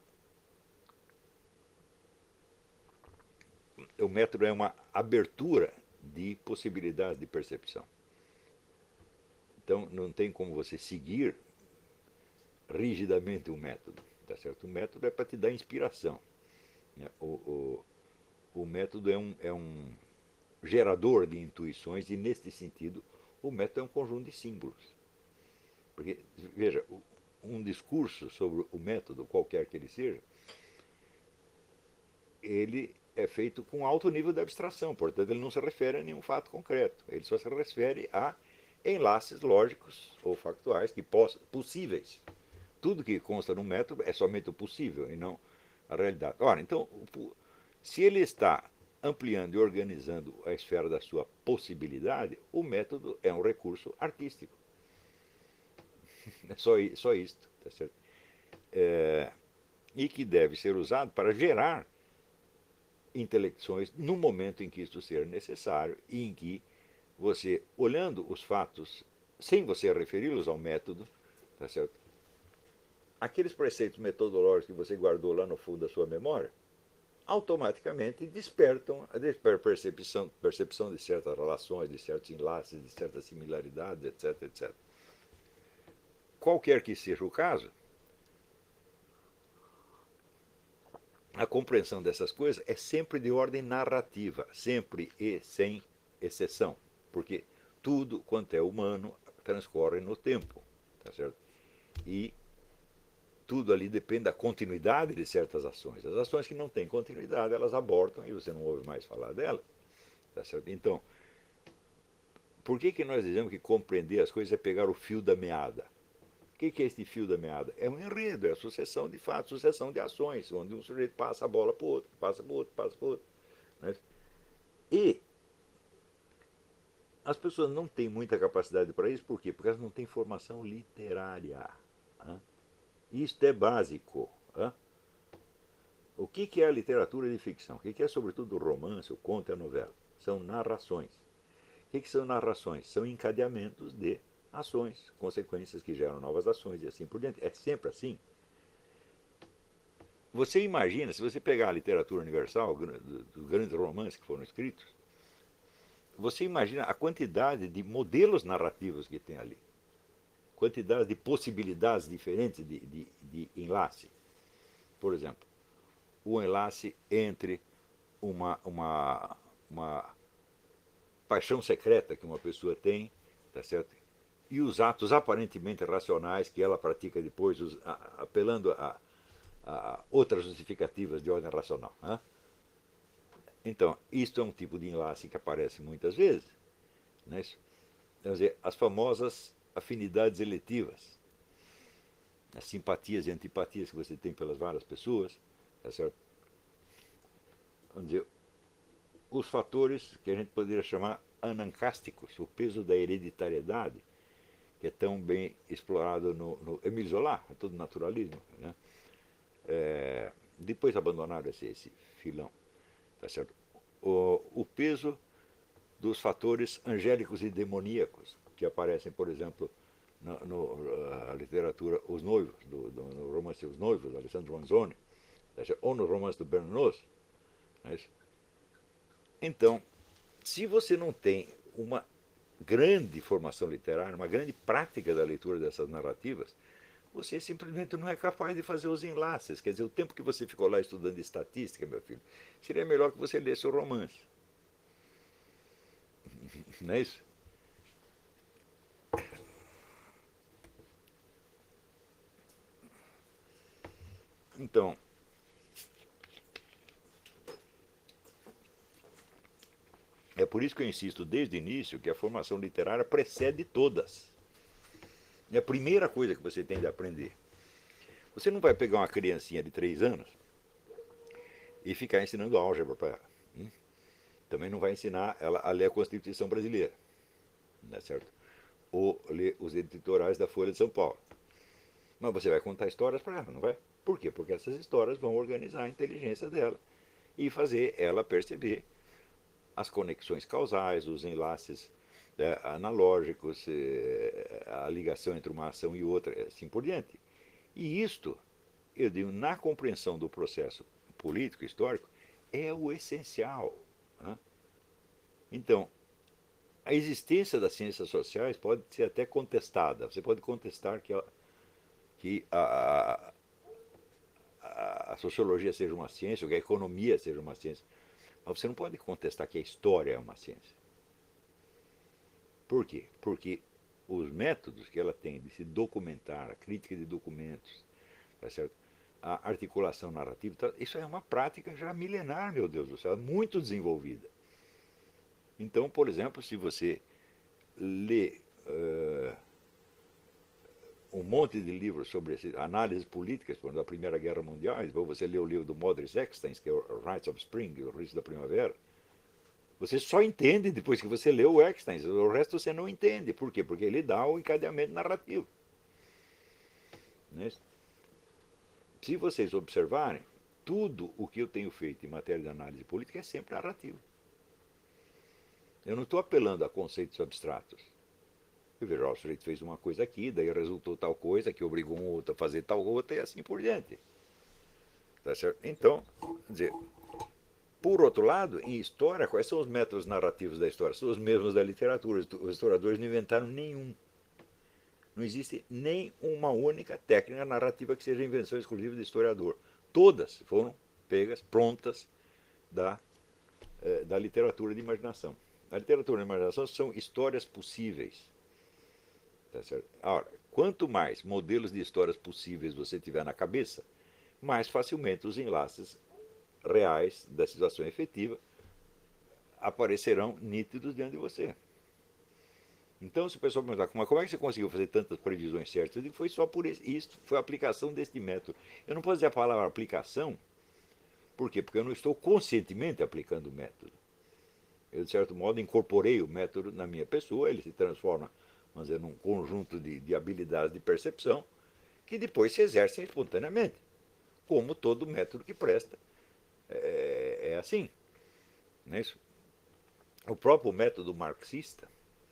o método é uma abertura de possibilidade de percepção. Então, não tem como você seguir rigidamente um método. Tá certo? O método é para te dar inspiração. O, o, o método é um, é um gerador de intuições e, neste sentido, o método é um conjunto de símbolos. Porque, veja, um discurso sobre o método, qualquer que ele seja, ele é feito com alto nível de abstração, portanto ele não se refere a nenhum fato concreto, ele só se refere a enlaces lógicos ou factuais que poss possíveis. Tudo que consta no método é somente o possível e não a realidade. Ora, então, se ele está ampliando e organizando a esfera da sua possibilidade, o método é um recurso artístico. É só, só isto, tá certo? É, e que deve ser usado para gerar intelecções no momento em que isso ser necessário e em que você, olhando os fatos, sem você referi-los ao método, tá certo? Aqueles preceitos metodológicos que você guardou lá no fundo da sua memória, automaticamente despertam a percepção, percepção de certas relações, de certos enlaces, de certas similaridades, etc, etcétera. Qualquer que seja o caso, a compreensão dessas coisas é sempre de ordem narrativa, sempre e sem exceção, porque tudo quanto é humano transcorre no tempo, tá certo? E tudo ali depende da continuidade de certas ações. As ações que não têm continuidade, elas abortam e você não ouve mais falar delas, tá certo? Então, por que que nós dizemos que compreender as coisas é pegar o fio da meada? O que que é este fio da meada? É um enredo, é a sucessão de fatos, sucessão de ações, onde um sujeito passa a bola para o outro, passa para o outro, passa para o outro. Né? E as pessoas não têm muita capacidade para isso, por quê? Porque elas não têm formação literária. Né? Isto é básico. Né? O que que é a literatura de ficção? O que que é, sobretudo, o romance, o conto e a novela? São narrações. O que que são narrações? São encadeamentos de ações, consequências que geram novas ações e assim por diante. É sempre assim. Você imagina, se você pegar a literatura universal, dos grandes romances que foram escritos, você imagina a quantidade de modelos narrativos que tem ali. Quantidade de possibilidades diferentes de, de, de enlace. Por exemplo, o enlace entre uma, uma, uma paixão secreta que uma pessoa tem, tá certo? E os atos aparentemente racionais que ela pratica depois, os, a, apelando a, a outras justificativas de ordem racional. Né? Então, isto é um tipo de enlace que aparece muitas vezes. Né? Quer dizer, as famosas afinidades eletivas, as simpatias e antipatias que você tem pelas várias pessoas, tá certo? Vamos dizer, os fatores que a gente poderia chamar anancásticos, o peso da hereditariedade, que é tão bem explorado no, no Émile Zola, é todo naturalismo. Né? É, depois abandonaram esse, esse filão. Tá certo? O, o peso dos fatores angélicos e demoníacos, que aparecem, por exemplo, na no, a literatura Os Noivos, do, do, no romance Os Noivos, do Alessandro Manzoni, tá ou no romance do Bernanos. Né? Então, se você não tem uma grande formação literária, uma grande prática da leitura dessas narrativas, você simplesmente não é capaz de fazer os enlaces. Quer dizer, o tempo que você ficou lá estudando estatística, meu filho, seria melhor que você lesse o romance. Não é isso? Então, é por isso que eu insisto desde o início que a formação literária precede todas. É a primeira coisa que você tem de aprender. Você não vai pegar uma criancinha de três anos e ficar ensinando álgebra para ela. Hum? Também não vai ensinar ela a ler a Constituição Brasileira, não é certo? Ou ler os editoriais da Folha de São Paulo. Mas você vai contar histórias para ela, não vai? Por quê? Porque essas histórias vão organizar a inteligência dela e fazer ela perceber as conexões causais, os enlaces né, analógicos, a ligação entre uma ação e outra, assim por diante. E isto, eu digo, na compreensão do processo político, histórico, é o essencial. Né? Então, a existência das ciências sociais pode ser até contestada. Você pode contestar que, a, que a, a, a sociologia seja uma ciência, ou que a economia seja uma ciência. Mas você não pode contestar que a história é uma ciência. Por quê? Porque os métodos que ela tem de se documentar, a crítica de documentos, tá certo? A articulação narrativa, tá, isso é uma prática já milenar, meu Deus do céu, muito desenvolvida. Então, por exemplo, se você lê uh, um monte de livros sobre análises políticas da Primeira Guerra Mundial, depois você lê o livro do Modris Eckstein, que é o Rites of Spring, o Ritos da Primavera, você só entende depois que você leu o Eckstein, o resto você não entende. Por quê? Porque ele dá o encadeamento narrativo. Né? Se vocês observarem, tudo o que eu tenho feito em matéria de análise política é sempre narrativo. Eu não estou apelando a conceitos abstratos. Eu vejo, o sujeito fez uma coisa aqui, daí resultou tal coisa, que obrigou um outro a fazer tal outra, e assim por diante. Tá certo? Então, quer dizer, por outro lado, em história, quais são os métodos narrativos da história? São os mesmos da literatura. Os historiadores não inventaram nenhum. Não existe nem uma única técnica narrativa que seja invenção exclusiva do historiador. Todas foram pegas, prontas, da, eh, da literatura de imaginação. A literatura de imaginação são histórias possíveis. Tá certo? Ora, quanto mais modelos de histórias possíveis você tiver na cabeça, mais facilmente os enlaces reais da situação efetiva aparecerão nítidos diante de você. Então, se o pessoal perguntar como é que você conseguiu fazer tantas previsões certas, eu digo, foi só por isso, foi a aplicação deste método. Eu não posso dizer a palavra aplicação, por quê? Porque eu não estou conscientemente aplicando o método. Eu, de certo modo, incorporei o método na minha pessoa, ele se transforma, vamos dizer, num conjunto de, de habilidades de percepção que depois se exercem espontaneamente, como todo método que presta. É, é assim. Não é isso? O próprio método marxista,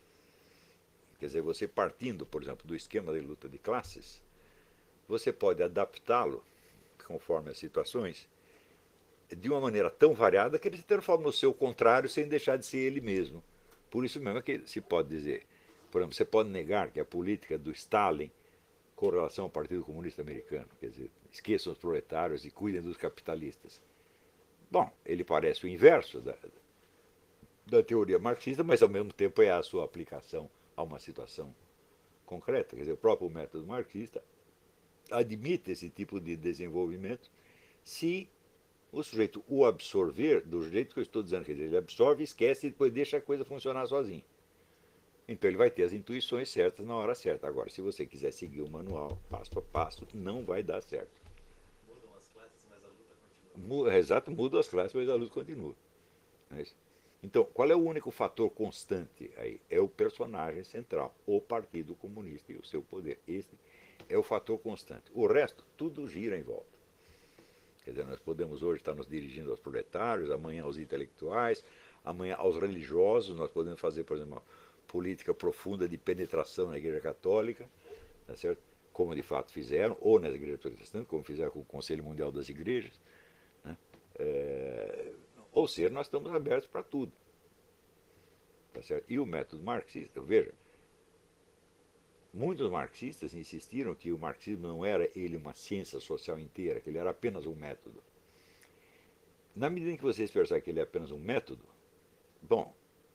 quer dizer, você partindo, por exemplo, do esquema de luta de classes, você pode adaptá-lo, conforme as situações, de uma maneira tão variada que ele se transforma no seu contrário sem deixar de ser ele mesmo. Por isso mesmo é que se pode dizer, por exemplo, você pode negar que a política do Stalin com relação ao Partido Comunista Americano, quer dizer, esqueçam os proletários e cuidem dos capitalistas. Bom, ele parece o inverso da, da teoria marxista, mas ao mesmo tempo é a sua aplicação a uma situação concreta. Quer dizer, o próprio método marxista admite esse tipo de desenvolvimento se o sujeito o absorver do jeito que eu estou dizendo. Quer dizer, ele absorve, esquece e depois deixa a coisa funcionar sozinho. Então ele vai ter as intuições certas na hora certa. Agora, se você quiser seguir o manual passo a passo, não vai dar certo. Mudam as classes, mas a luta continua. Exato, mudam as classes, mas a luta continua. É isso? Então, qual é o único fator constante aí? É o personagem central, o Partido Comunista e o seu poder. Esse é o fator constante. O resto, tudo gira em volta. Quer dizer, nós podemos hoje estar nos dirigindo aos proletários, amanhã aos intelectuais, amanhã aos religiosos, nós podemos fazer, por exemplo, uma política profunda de penetração na Igreja Católica, tá certo? Como de fato fizeram, ou nas igrejas protestantes, como fizeram com o Conselho Mundial das Igrejas. Né? É... Ou seja, nós estamos abertos para tudo. Tá certo? E o método marxista, veja, muitos marxistas insistiram que o marxismo não era ele uma ciência social inteira, que ele era apenas um método. Na medida em que vocês percebem que ele é apenas um método, bom,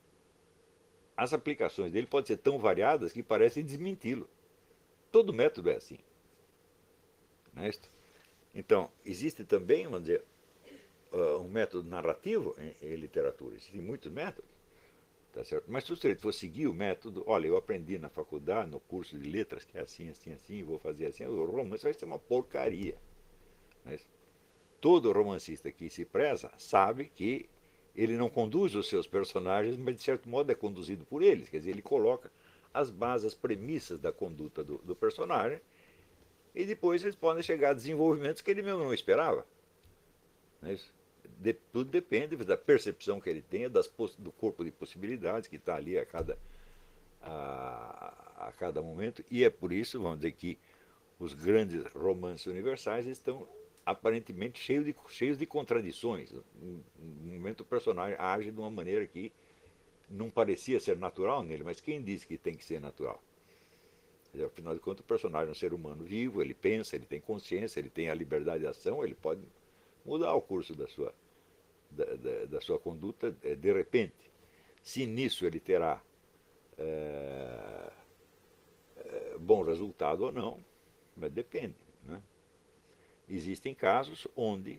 as aplicações dele podem ser tão variadas que parecem desmenti-lo. Todo método é assim. Não é isso? Então, existe também, vamos dizer, um método narrativo em, em literatura. Existem muitos métodos. Tá certo? Mas se você for seguir o método, olha, eu aprendi na faculdade, no curso de letras, que é assim, assim, assim, vou fazer assim, o romance vai ser uma porcaria. Mas todo romancista que se preza sabe que ele não conduz os seus personagens, mas de certo modo é conduzido por eles. Quer dizer, ele coloca as bases, as premissas da conduta do, do personagem e depois eles podem chegar a desenvolvimentos que ele mesmo não esperava. Não é isso? De, tudo depende da percepção que ele tenha, das, do corpo de possibilidades que está ali a cada, a, a cada momento. E é por isso, vamos dizer, que os grandes romances universais estão aparentemente cheios de, cheios de contradições. No momento o personagem age de uma maneira que não parecia ser natural nele, mas quem disse que tem que ser natural? Dizer, afinal de contas, o personagem é um ser humano vivo, ele pensa, ele tem consciência, ele tem a liberdade de ação, ele pode mudar o curso da sua, da, da, da sua conduta de repente. Se nisso ele terá é, é, bom resultado ou não, mas depende. Né? Existem casos onde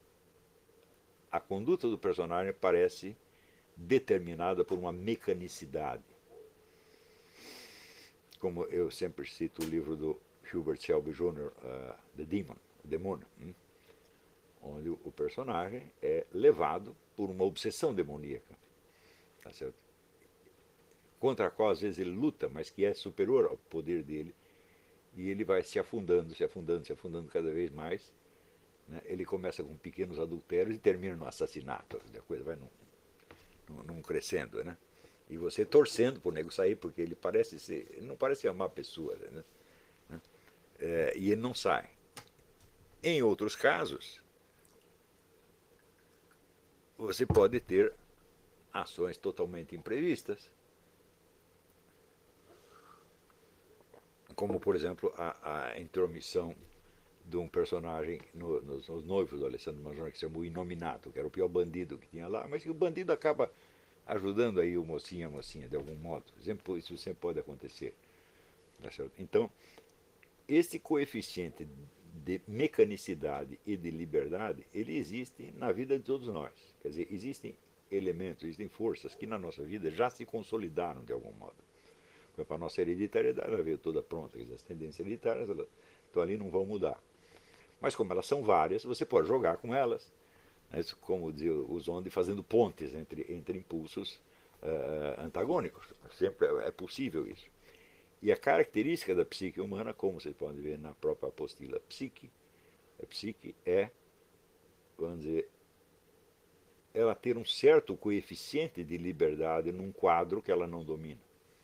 a conduta do personagem parece determinada por uma mecanicidade. Como eu sempre cito o livro do Hubert Shelby Júnior, uh, The Demon, o Demônio, hein? Onde o personagem é levado por uma obsessão demoníaca, tá certo? Contra a qual às vezes ele luta, mas que é superior ao poder dele, e ele vai se afundando, se afundando, se afundando cada vez mais. Né? Ele começa com pequenos adultérios e termina no assassinato, a coisa vai num, num, num crescendo, né? E você torcendo para o nego sair, porque ele parece ser, ele não parece ser uma má pessoa, né? É, e ele não sai. Em outros casos, você pode ter ações totalmente imprevistas, como, por exemplo, a, a intromissão de um personagem no, nos, nos noivos do Alessandro Manzoni, que se chamou Inominato, que era o pior bandido que tinha lá, mas que o bandido acaba ajudando aí o mocinho, a mocinha, de algum modo. Isso sempre pode acontecer. Tá certo? Então, esse coeficiente de mecanicidade e de liberdade, ele existe na vida de todos nós. Quer dizer, existem elementos, existem forças que na nossa vida já se consolidaram de algum modo. Para a nossa hereditariedade, ela veio toda pronta, as tendências hereditárias elas estão ali, não vão mudar. Mas como elas são várias, você pode jogar com elas, né, como dizia o Zondi, fazendo pontes entre, entre impulsos uh, antagônicos. Sempre é possível isso. E a característica da psique humana, como vocês podem ver na própria apostila psique, a psique é, vamos dizer, ela ter um certo coeficiente de liberdade num quadro que ela não domina.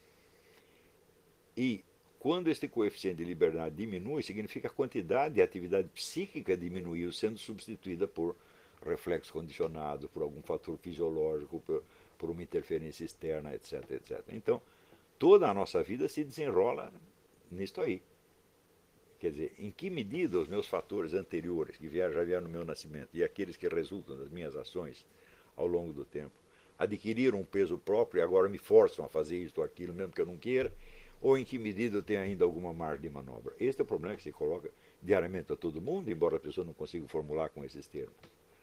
E quando este coeficiente de liberdade diminui, significa a quantidade de atividade psíquica diminuiu, sendo substituída por reflexo condicionado, por algum fator fisiológico, por, por uma interferência externa, etc, etcétera. Então, toda a nossa vida se desenrola nisto aí. Quer dizer, em que medida os meus fatores anteriores, que vieram, já vieram no meu nascimento, e aqueles que resultam das minhas ações ao longo do tempo, adquiriram um peso próprio e agora me forçam a fazer isso ou aquilo, mesmo que eu não queira, ou em que medida eu tenho ainda alguma margem de manobra. Este é o problema que se coloca diariamente a todo mundo, embora a pessoa não consiga formular com esses termos.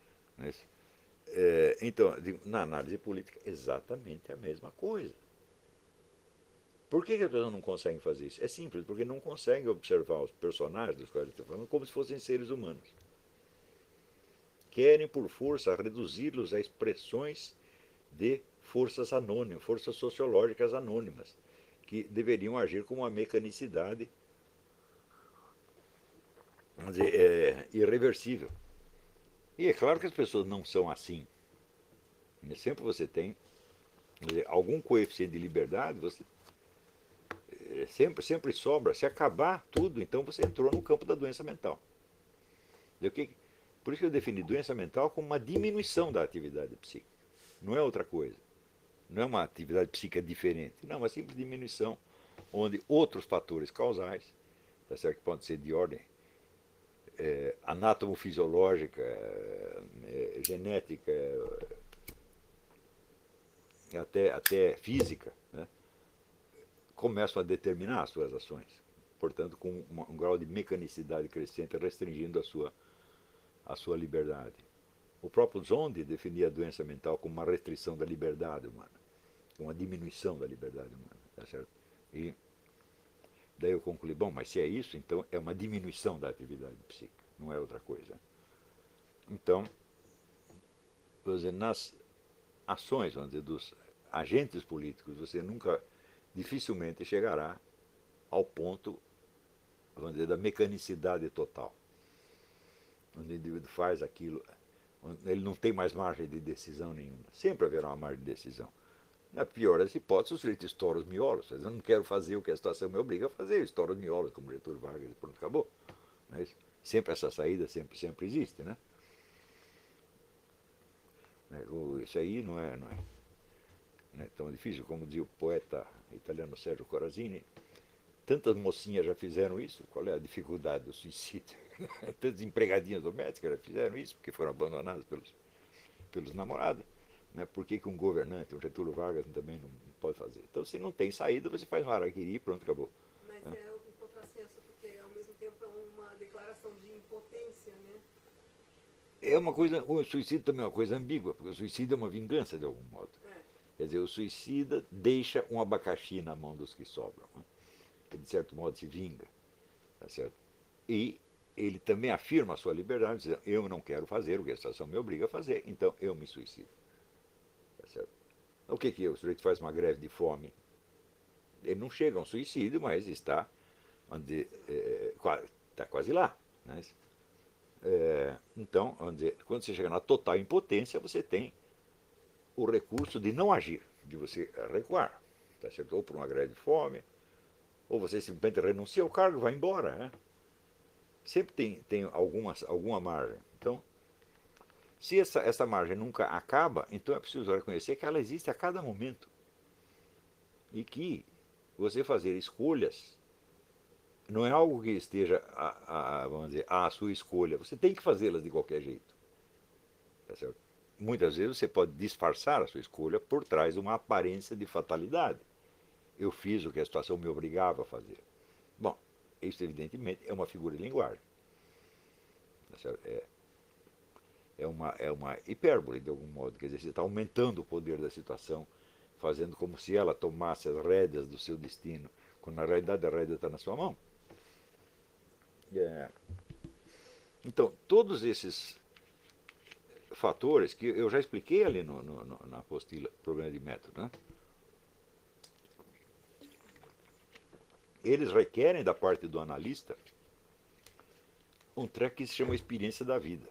É, então, na análise política, exatamente a mesma coisa. Por que, que as pessoas não conseguem fazer isso? É simples, porque não conseguem observar os personagens dos quais estão falando como se fossem seres humanos. Querem, por força, reduzi-los a expressões de forças anônimas, forças sociológicas anônimas, que deveriam agir com uma mecanicidade, vamos dizer, é, irreversível. E é claro que as pessoas não são assim. Sempre você tem dizer, algum coeficiente de liberdade, você é, sempre, sempre sobra. Se acabar tudo, então você entrou no campo da doença mental. Por isso que eu defini doença mental como uma diminuição da atividade psíquica. Não é outra coisa. Não é uma atividade psíquica diferente. Não, é uma simples diminuição, onde outros fatores causais, tá certo, que podem ser de ordem é, anátomo-fisiológica, é, genética, é, até, até física, né, começam a determinar as suas ações. Portanto, com uma, um grau de mecanicidade crescente, restringindo a sua, a sua liberdade. O próprio Zondi definia a doença mental como uma restrição da liberdade humana, uma diminuição da liberdade humana, tá certo? E daí eu concluí, bom, mas se é isso, então é uma diminuição da atividade psíquica, não é outra coisa. Então, vamos dizer, nas ações, vamos dizer, dos agentes políticos, você nunca, dificilmente chegará ao ponto, vamos dizer, da mecanicidade total, onde o indivíduo faz aquilo, ele não tem mais margem de decisão nenhuma. Sempre haverá uma margem de decisão. Na pior das hipóteses, o sujeito estoura os miolos. Eu não quero fazer o que a situação me obriga a fazer, eu estouro os miolos, como o Getúlio Vargas, pronto, acabou. Mas sempre essa saída sempre, sempre existe, né? Isso aí não é, não é, não é tão difícil, como dizia o poeta italiano Sergio Corazzini. Tantas mocinhas já fizeram isso, qual é a dificuldade do suicídio? Tantas empregadinhas domésticas já fizeram isso, porque foram abandonadas pelos, pelos namorados. Né? Por que, que um governante, um Getúlio Vargas, também não pode fazer? Então, se não tem saída, você faz um harakiri e pronto, acabou. Mas é, é um contrassenso, porque ao mesmo tempo é uma declaração de impotência, né? É uma coisa, o suicídio também é uma coisa ambígua, porque o suicídio é uma vingança de algum modo. É. Quer dizer, o suicida deixa um abacaxi na mão dos que sobram. Né? Que de certo modo se vinga. Tá certo? E ele também afirma a sua liberdade, dizendo, eu não quero fazer o que a situação me obriga a fazer, então eu me suicido. Tá certo? O que, que é? O sujeito faz uma greve de fome. Ele não chega a um suicídio, mas está, onde, é, está quase lá. Né? É, então, vamos dizer, quando você chega na total impotência, você tem o recurso de não agir, de você recuar. Tá certo? Ou por uma greve de fome, ou você simplesmente renuncia ao cargo e vai embora. Né? Sempre tem, tem alguma, alguma margem. Então, Se essa, essa margem nunca acaba, então é preciso reconhecer que ela existe a cada momento. E que você fazer escolhas não é algo que esteja, a, a, vamos dizer, à sua escolha. Você tem que fazê-las de qualquer jeito. Tá certo? Muitas vezes você pode disfarçar a sua escolha por trás de uma aparência de fatalidade. Eu fiz o que a situação me obrigava a fazer. Bom, isso evidentemente é uma figura de linguagem. Tá certo? É, é, uma, é uma hipérbole de algum modo. Quer dizer, você está aumentando o poder da situação, fazendo como se ela tomasse as rédeas do seu destino, quando na realidade a rédea está na sua mão. É. Então, todos esses fatores que eu já expliquei ali no, no, no, na apostila, problema de método, né? Eles requerem da parte do analista um treco que se chama experiência da vida.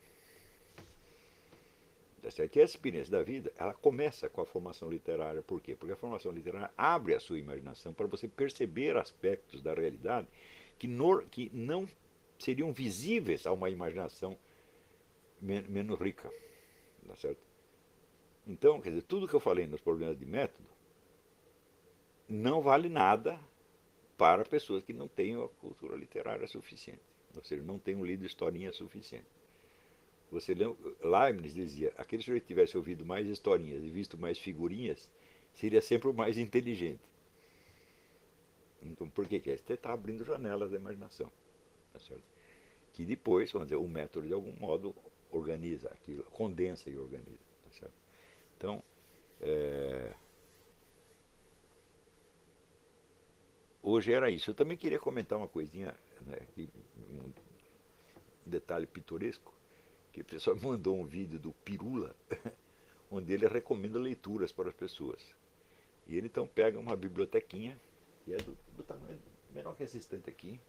Que essa experiência da vida, ela começa com a formação literária. Por quê? Porque a formação literária abre a sua imaginação para você perceber aspectos da realidade que, no, que não seriam visíveis a uma imaginação men menos rica. Tá certo? Então, quer dizer, tudo que eu falei nos problemas de método não vale nada para pessoas que não tenham a cultura literária suficiente. Ou seja, não tenham lido historinha suficiente. Você lembra, Leibniz dizia, aquele sujeito que tivesse ouvido mais historinhas e visto mais figurinhas, seria sempre o mais inteligente. Então, por que que é? Você está abrindo janelas da imaginação. Tá certo? Que depois, vamos dizer, o método de algum modo organiza aquilo, condensa e organiza. Tá certo? Então, é... hoje era isso. Eu também queria comentar uma coisinha, né, um detalhe pitoresco, que o pessoal mandou um vídeo do Pirula, onde ele recomenda leituras para as pessoas. E ele então pega uma bibliotequinha, que é do, do tamanho menor que esse estante aqui,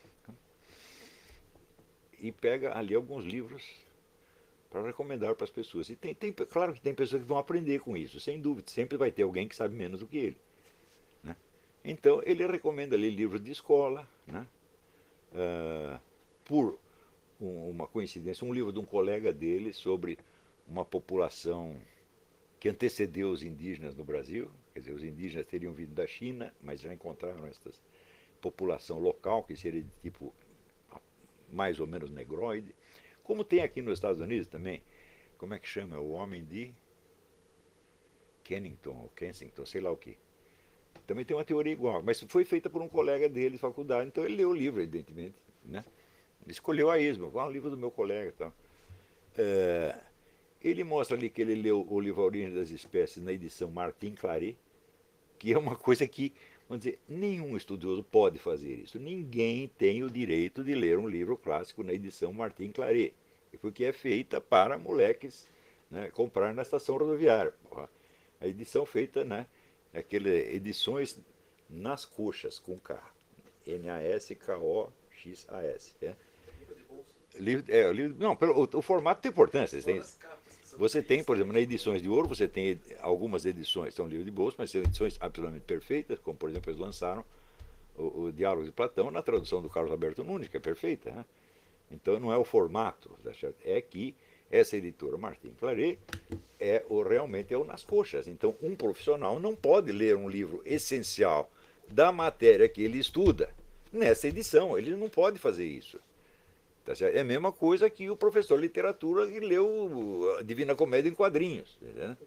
e pega ali alguns livros para recomendar para as pessoas. E tem, tem, claro que tem pessoas que vão aprender com isso, sem dúvida. Sempre vai ter alguém que sabe menos do que ele. Né? Então, ele recomenda ali livros de escola, né? uh, por um, uma coincidência, um livro de um colega dele sobre uma população que antecedeu os indígenas no Brasil. Quer dizer, os indígenas teriam vindo da China, mas já encontraram essa população local, que seria de tipo mais ou menos negroide. Como tem aqui nos Estados Unidos também, como é que chama? O homem de Kennington, ou Kensington, sei lá o que. Também tem uma teoria igual, mas foi feita por um colega dele de faculdade, então ele leu o livro, evidentemente. Né? Ele escolheu a esmo, ah, o livro do meu colega. Então. É, ele mostra ali que ele leu o livro A Origem das Espécies na edição Martin Claret, que é uma coisa que, vamos dizer, nenhum estudioso pode fazer isso. Ninguém tem o direito de ler um livro clássico na edição Martin Claret, porque é feita para moleques, né, comprar na estação rodoviária. A edição feita, né, aquelas edições nas coxas, com K. N A S K O X A S. É. Livro, é, livro, não, pelo, o, o formato tem importância. Tem, você tem, por exemplo, nas edições de ouro, você tem algumas edições, são livros de bolso, mas são edições absolutamente perfeitas, como, por exemplo, eles lançaram o, o Diálogo de Platão na tradução do Carlos Alberto Nunes, que é perfeita. Né? Então, não é o formato, tá certo? É que essa editora Martin Claret é o, realmente é o nas coxas. Então, um profissional não pode ler um livro essencial da matéria que ele estuda nessa edição. Ele não pode fazer isso. Tá certo? É a mesma coisa que o professor de literatura que leu a Divina Comédia em quadrinhos. Tá,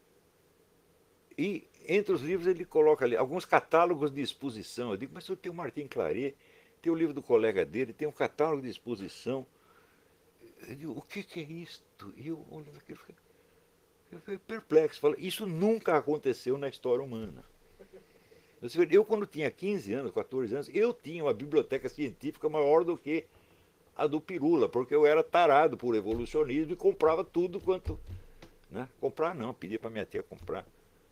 e entre os livros ele coloca ali alguns catálogos de exposição. Eu digo, mas tem o Martin Claret, tem o livro do colega dele, tem um catálogo de exposição. Eu digo, o que, que é isto? E eu olho aquilo, eu fiquei perplexo. Falei, isso nunca aconteceu na história humana. Eu, quando tinha quinze anos, quatorze anos, eu tinha uma biblioteca científica maior do que a do Pirula, porque eu era tarado por evolucionismo e comprava tudo quanto... Né? Comprar não, pedia para minha tia comprar.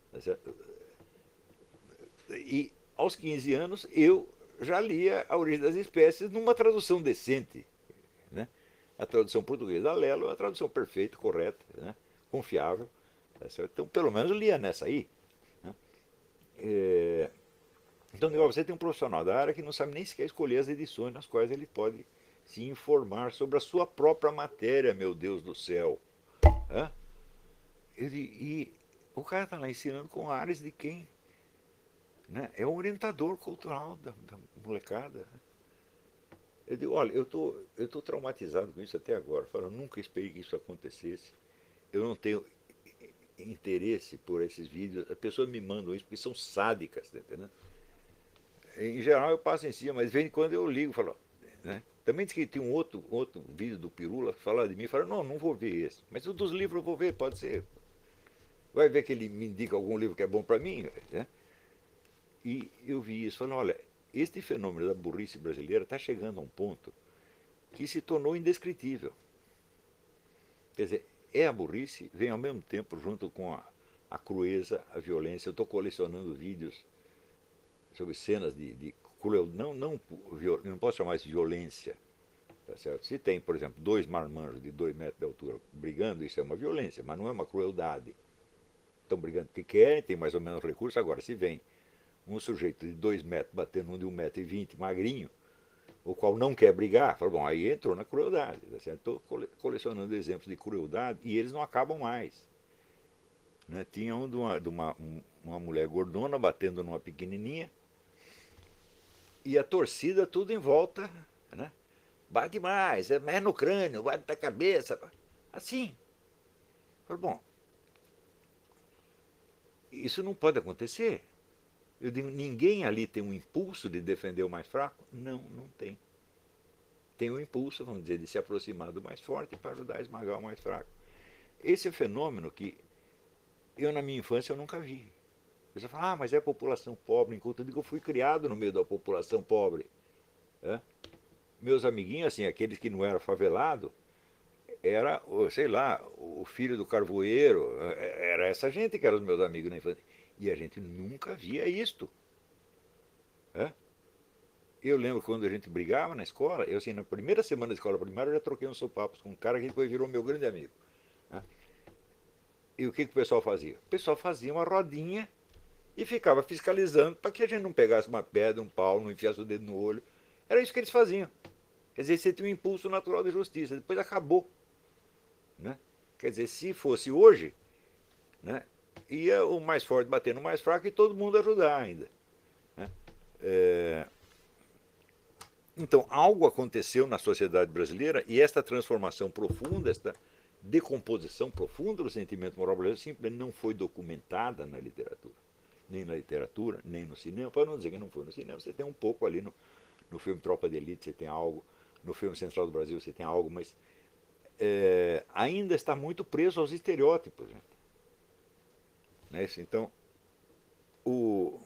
E aos quinze anos eu já lia A Origem das Espécies numa tradução decente. Né? A tradução portuguesa da Lelo é uma tradução perfeita, correta, né? Confiável. Então, pelo menos eu lia nessa aí. Né? É... Então, você tem um profissional da área que não sabe nem sequer escolher as edições nas quais ele pode se informar sobre a sua própria matéria, meu Deus do céu. Hã? Ele, e o cara está lá ensinando com áreas de quem? Né? É um orientador cultural da, da molecada. Eu digo, olha, eu tô, eu tô traumatizado com isso até agora. Eu falo, eu nunca esperei que isso acontecesse. Eu não tenho interesse por esses vídeos. As pessoas me mandam isso porque são sádicas, tá entendendo? Em geral eu passo em cima, mas de vez em quando eu ligo e falo, né? Também diz que tem um outro, outro vídeo do Pirula que fala de mim e fala, não, não vou ver esse. Mas o dos livros eu vou ver, pode ser. Vai ver que ele me indica algum livro que é bom para mim, né? E eu vi isso, falando, olha, este fenômeno da burrice brasileira está chegando a um ponto que se tornou indescritível. Quer dizer, é a burrice, vem ao mesmo tempo junto com a, a crueza, a violência. Eu estou colecionando vídeos sobre cenas de, de cruel, não, não, não posso chamar isso de violência. Tá certo? Se tem, por exemplo, dois marmanjos de dois metros de altura brigando, isso é uma violência, mas não é uma crueldade. Estão brigando porque querem, tem mais ou menos recurso. Agora, se vem um sujeito de dois metros batendo um de um metro e vinte, magrinho, o qual não quer brigar, fala, bom, aí entrou na crueldade. Estou colecionando exemplos de crueldade e eles não acabam mais. Né? Tinha um de, uma, de uma, uma mulher gordona batendo numa pequenininha e a torcida tudo em volta, né? Bate mais, é mais no crânio, bate na cabeça. Assim. Fala, bom, isso não pode acontecer. Eu digo, ninguém ali tem um impulso de defender o mais fraco? Não, não tem. Tem um impulso, vamos dizer, de se aproximar do mais forte para ajudar a esmagar o mais fraco. Esse é um fenômeno que eu, na minha infância, eu nunca vi. Você fala, ah, mas é a população pobre. Enquanto eu digo, eu fui criado no meio da população pobre. É? Meus amiguinhos, assim, aqueles que não eram favelados, era, sei lá, o filho do carvoeiro, era essa gente que era os meus amigos na infância. E a gente nunca via isto. É? Eu lembro quando a gente brigava na escola, eu assim, na primeira semana da escola primária eu já troquei uns sopapos com um cara que depois virou meu grande amigo. Né? E o que, que o pessoal fazia? O pessoal fazia uma rodinha e ficava fiscalizando para que a gente não pegasse uma pedra, um pau, não enfiasse o dedo no olho. Era isso que eles faziam. Quer dizer, você tinha um impulso natural de justiça. Depois acabou. Né? Quer dizer, se fosse hoje, né, ia o mais forte bater no mais fraco e todo mundo ajudar ainda. Né? É... Então, algo aconteceu na sociedade brasileira e esta transformação profunda, esta decomposição profunda do sentimento moral brasileiro simplesmente não foi documentada na literatura. Nem na literatura, nem no cinema. Para não dizer que não foi no cinema, você tem um pouco ali no, no filme Tropa de Elite, você tem algo, no filme Central do Brasil você tem algo, mas é, ainda está muito preso aos estereótipos. Gente. Né? Então, o...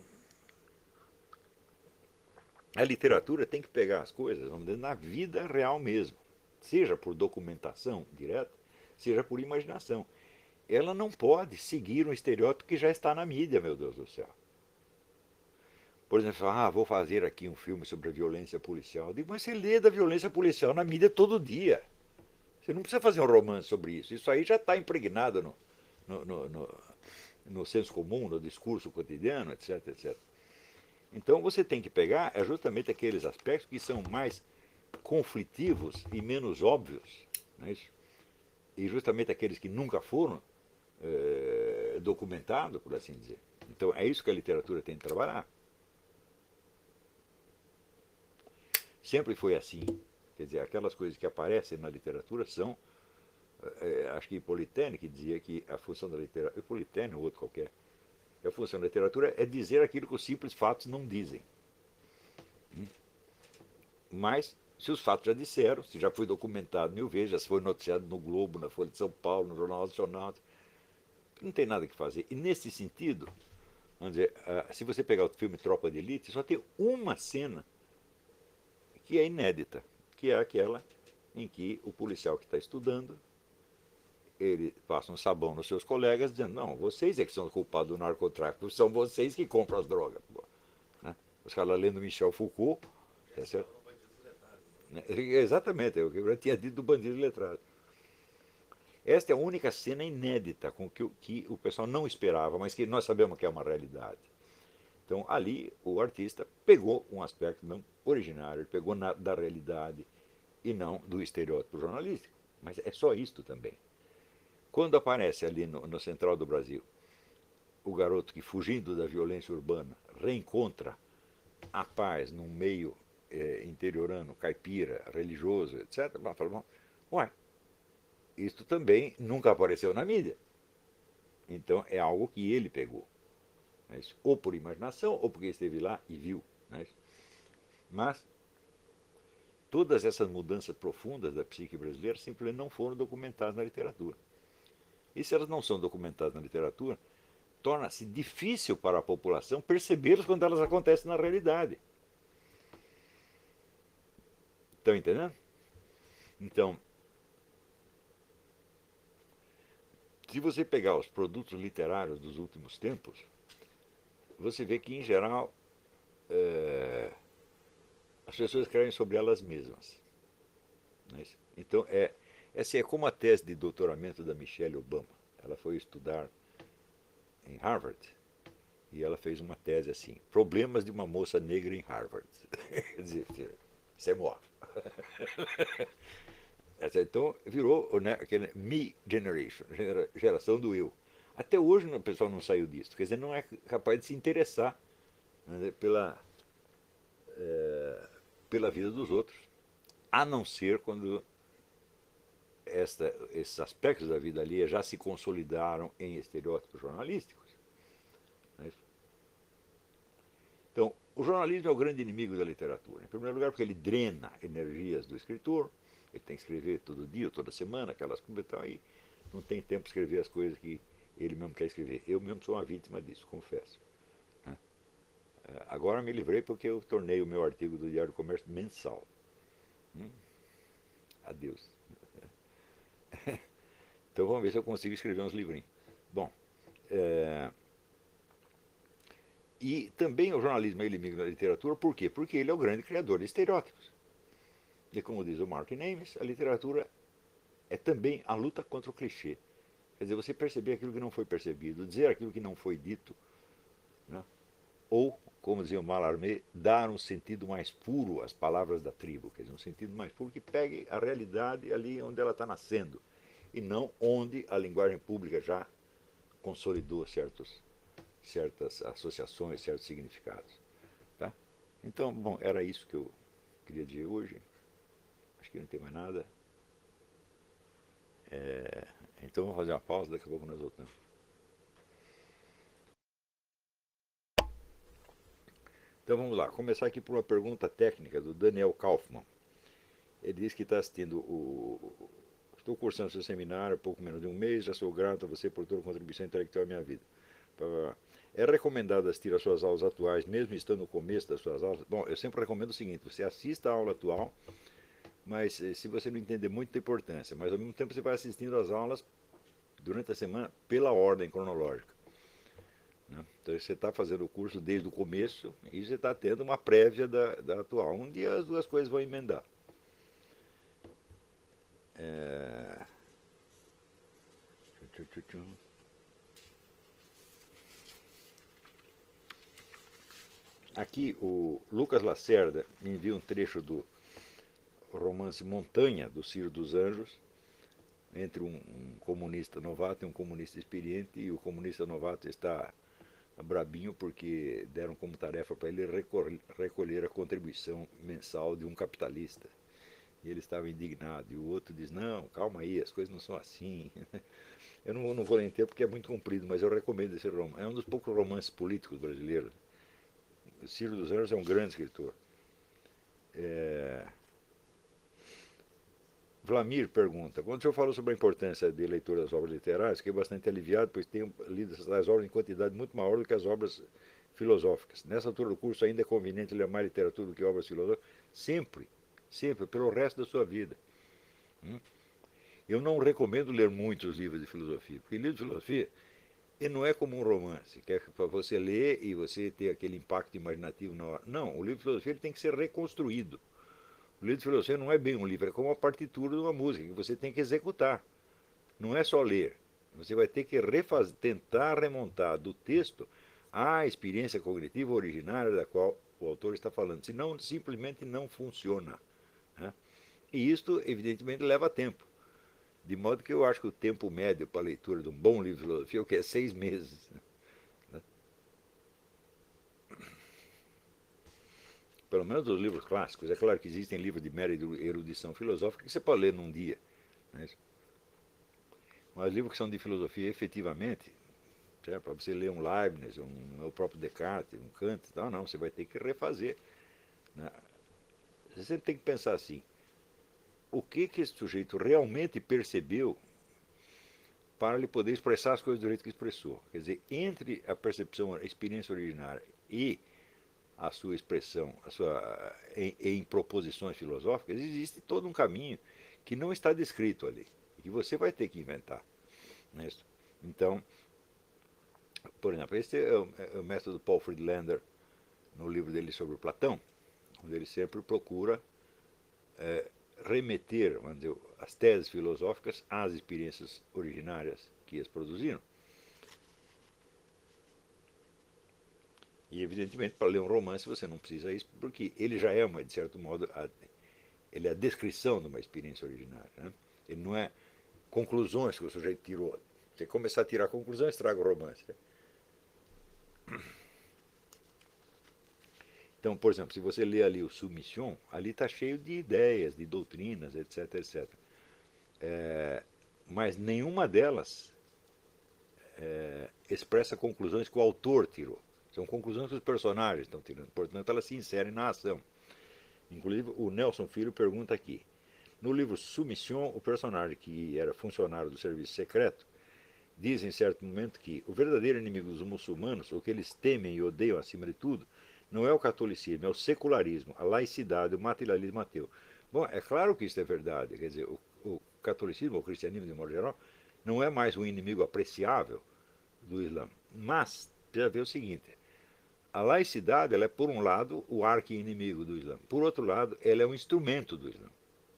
a literatura tem que pegar as coisas, vamos dizer, na vida real mesmo. Seja por documentação direta, seja por imaginação. Ela não pode seguir um estereótipo que já está na mídia, meu Deus do céu. Por exemplo, ah, vou fazer aqui um filme sobre a violência policial. Eu digo, mas você lê da violência policial na mídia todo dia. Você não precisa fazer um romance sobre isso. Isso aí já está impregnado no, no, no, no, no senso comum, no discurso cotidiano, etc, etcétera. Então você tem que pegar é justamente aqueles aspectos que são mais conflitivos e menos óbvios, não é isso? E justamente aqueles que nunca foram é, documentados, por assim dizer. Então é isso que a literatura tem que trabalhar. Sempre foi assim. Quer dizer, aquelas coisas que aparecem na literatura são, é, acho que Hipólite que dizia que a função da literatura, Hipólite ou outro qualquer, a função da literatura é dizer aquilo que os simples fatos não dizem. Mas, se os fatos já disseram, se já foi documentado mil vezes, já foi noticiado no Globo, na Folha de São Paulo, no Jornal Nacional, não tem nada que fazer. E nesse sentido, vamos dizer, se você pegar o filme Tropa de Elite, só tem uma cena que é inédita, que é aquela em que o policial que está estudando, ele passa um sabão nos seus colegas, dizendo, não, vocês é que são culpados do narcotráfico, são vocês que compram as drogas. Né? Os caras lendo Michel Foucault, tá certo? Exatamente, eu já tinha dito do bandido letrado. Esta é a única cena inédita com que, que o pessoal não esperava, mas que nós sabemos que é uma realidade. Então, ali, o artista pegou um aspecto não originário, pegou na, da realidade e não do estereótipo jornalístico. Mas é só isto também. Quando aparece ali no, no central do Brasil o garoto que, fugindo da violência urbana, reencontra a paz num meio é, interiorano, caipira, religioso, etcétera, ela fala, bom, ué, isso também nunca apareceu na mídia. Então é algo que ele pegou. Né? Ou por imaginação, ou porque esteve lá e viu. Né? Mas todas essas mudanças profundas da psique brasileira simplesmente não foram documentadas na literatura. E se elas não são documentadas na literatura, torna-se difícil para a população percebê-las quando elas acontecem na realidade. Estão entendendo? Então, se você pegar os produtos literários dos últimos tempos, você vê que, em geral, é, as pessoas escrevem sobre elas mesmas. Então, é, essa é como a tese de doutoramento da Michelle Obama. Ela foi estudar em Harvard e ela fez uma tese assim: problemas de uma moça negra em Harvard. Quer dizer, isso é mó. Então virou, né, aquele me generation, geração do eu. Até hoje o pessoal não saiu disso, quer dizer, não é capaz de se interessar, né, pela, é, pela vida dos outros, a não ser quando esta, esses aspectos da vida alheia já se consolidaram em estereótipos jornalísticos. Né? Então, o jornalismo é o grande inimigo da literatura. Em primeiro lugar, porque ele drena energias do escritor. Ele tem que escrever todo dia, toda semana, aquelas coisas e tal, e não tem tempo de escrever as coisas que ele mesmo quer escrever. Eu mesmo sou uma vítima disso, confesso. Né? Agora me livrei porque eu tornei o meu artigo do Diário do Comércio mensal. Hum? Adeus. Então vamos ver se eu consigo escrever uns livrinhos. Bom, é... e também o jornalismo é inimigo da literatura, por quê? Porque ele é o grande criador de estereótipos. E como diz o Martin Amis, a literatura é também a luta contra o clichê. Quer dizer, você perceber aquilo que não foi percebido, dizer aquilo que não foi dito, né? Ou, como dizia o Mallarmé, dar um sentido mais puro às palavras da tribo. Quer dizer, um sentido mais puro que pegue a realidade ali onde ela está nascendo, e não onde a linguagem pública já consolidou certos, certas associações, certos significados. Tá? Então, bom, era isso que eu queria dizer hoje. Acho que não tem mais nada. É, então vamos fazer uma pausa, daqui a pouco nós voltamos. Então vamos lá, começar aqui por uma pergunta técnica do Daniel Kaufmann. Ele diz que está assistindo o... Estou cursando seu seminário há pouco menos de um mês, já sou grato a você por toda a contribuição intelectual à minha vida. É recomendado assistir às suas aulas atuais, mesmo estando no começo das suas aulas? Bom, eu sempre recomendo o seguinte: você assista a aula atual, mas se você não entender muito, tem importância. Mas ao mesmo tempo você vai assistindo às aulas durante a semana pela ordem cronológica. Né? Então você está fazendo o curso desde o começo e você está tendo uma prévia da, da atual. Um dia as duas coisas vão emendar. É... Aqui o Lucas Lacerda me envia um trecho do romance Montanha, do Ciro dos Anjos, entre um, um comunista novato e um comunista experiente, e o comunista novato está brabinho porque deram como tarefa para ele recolher a contribuição mensal de um capitalista. E ele estava indignado, e o outro diz: não, calma aí, as coisas não são assim. Eu não, não vou ler inteiro porque é muito comprido, mas eu recomendo esse romance. É um dos poucos romances políticos brasileiros. O Ciro dos Anjos é um grande escritor. É... Vlamir pergunta: quando o senhor falou sobre a importância de leitura das obras literárias, fiquei bastante aliviado, pois tenho lido essas obras em quantidade muito maior do que as obras filosóficas. Nessa altura do curso ainda é conveniente ler mais literatura do que obras filosóficas? Sempre, sempre, pelo resto da sua vida. Hum? Eu não recomendo ler muitos livros de filosofia, porque livro de filosofia ele não é como um romance, que é para você ler e você ter aquele impacto imaginativo na hora. Não, o livro de filosofia ele tem que ser reconstruído. O livro de filosofia não é bem um livro, é como a partitura de uma música, que você tem que executar. Não é só ler. Você vai ter que refazer, tentar remontar do texto a experiência cognitiva originária da qual o autor está falando. Senão, simplesmente não funciona. Né? E isto, evidentemente, leva tempo. De modo que eu acho que o tempo médio para a leitura de um bom livro de filosofia é o que? É seis meses. Né? Pelo menos os livros clássicos. É claro que existem livros de mera erudição filosófica que você pode ler num dia. Né? Mas livros que são de filosofia, efetivamente, para você ler um Leibniz, um, o próprio Descartes, um Kant, não, não, você vai ter que refazer. Né? Você sempre tem que pensar assim, o que, que esse sujeito realmente percebeu para ele poder expressar as coisas do jeito que expressou. Quer dizer, entre a percepção, a experiência originária e a sua expressão, a sua, em, em proposições filosóficas, existe todo um caminho que não está descrito ali, e que você vai ter que inventar. Né? Então, por exemplo, esse é o, é o método Paul Friedlander, no livro dele sobre Platão, onde ele sempre procura é, remeter, vamos dizer, as teses filosóficas às experiências originárias que as produziram. E, evidentemente, para ler um romance você não precisa isso, porque ele já é, uma, de certo modo, a, ele é a descrição de uma experiência originária. Né? Ele não é conclusões que o sujeito tirou. Se começar a tirar conclusões, estraga o romance. Né? Então, por exemplo, se você lê ali o Submission, ali está cheio de ideias, de doutrinas, etc, etcétera. É, mas nenhuma delas é, expressa conclusões que o autor tirou. São conclusões que os personagens estão tirando. Portanto, elas se inserem na ação. Inclusive, o Nelson Filho pergunta aqui. No livro Submission, o personagem que era funcionário do serviço secreto diz em certo momento que o verdadeiro inimigo dos muçulmanos, o que eles temem e odeiam acima de tudo, não é o catolicismo, é o secularismo, a laicidade, o materialismo ateu. Bom, é claro que isso é verdade. Quer dizer, o, o catolicismo, o cristianismo de modo geral, não é mais um inimigo apreciável do Islã. Mas, precisa ver o seguinte, a laicidade, ela é, por um lado, o arqui-inimigo do Islã. Por outro lado, ela é um instrumento do Islã.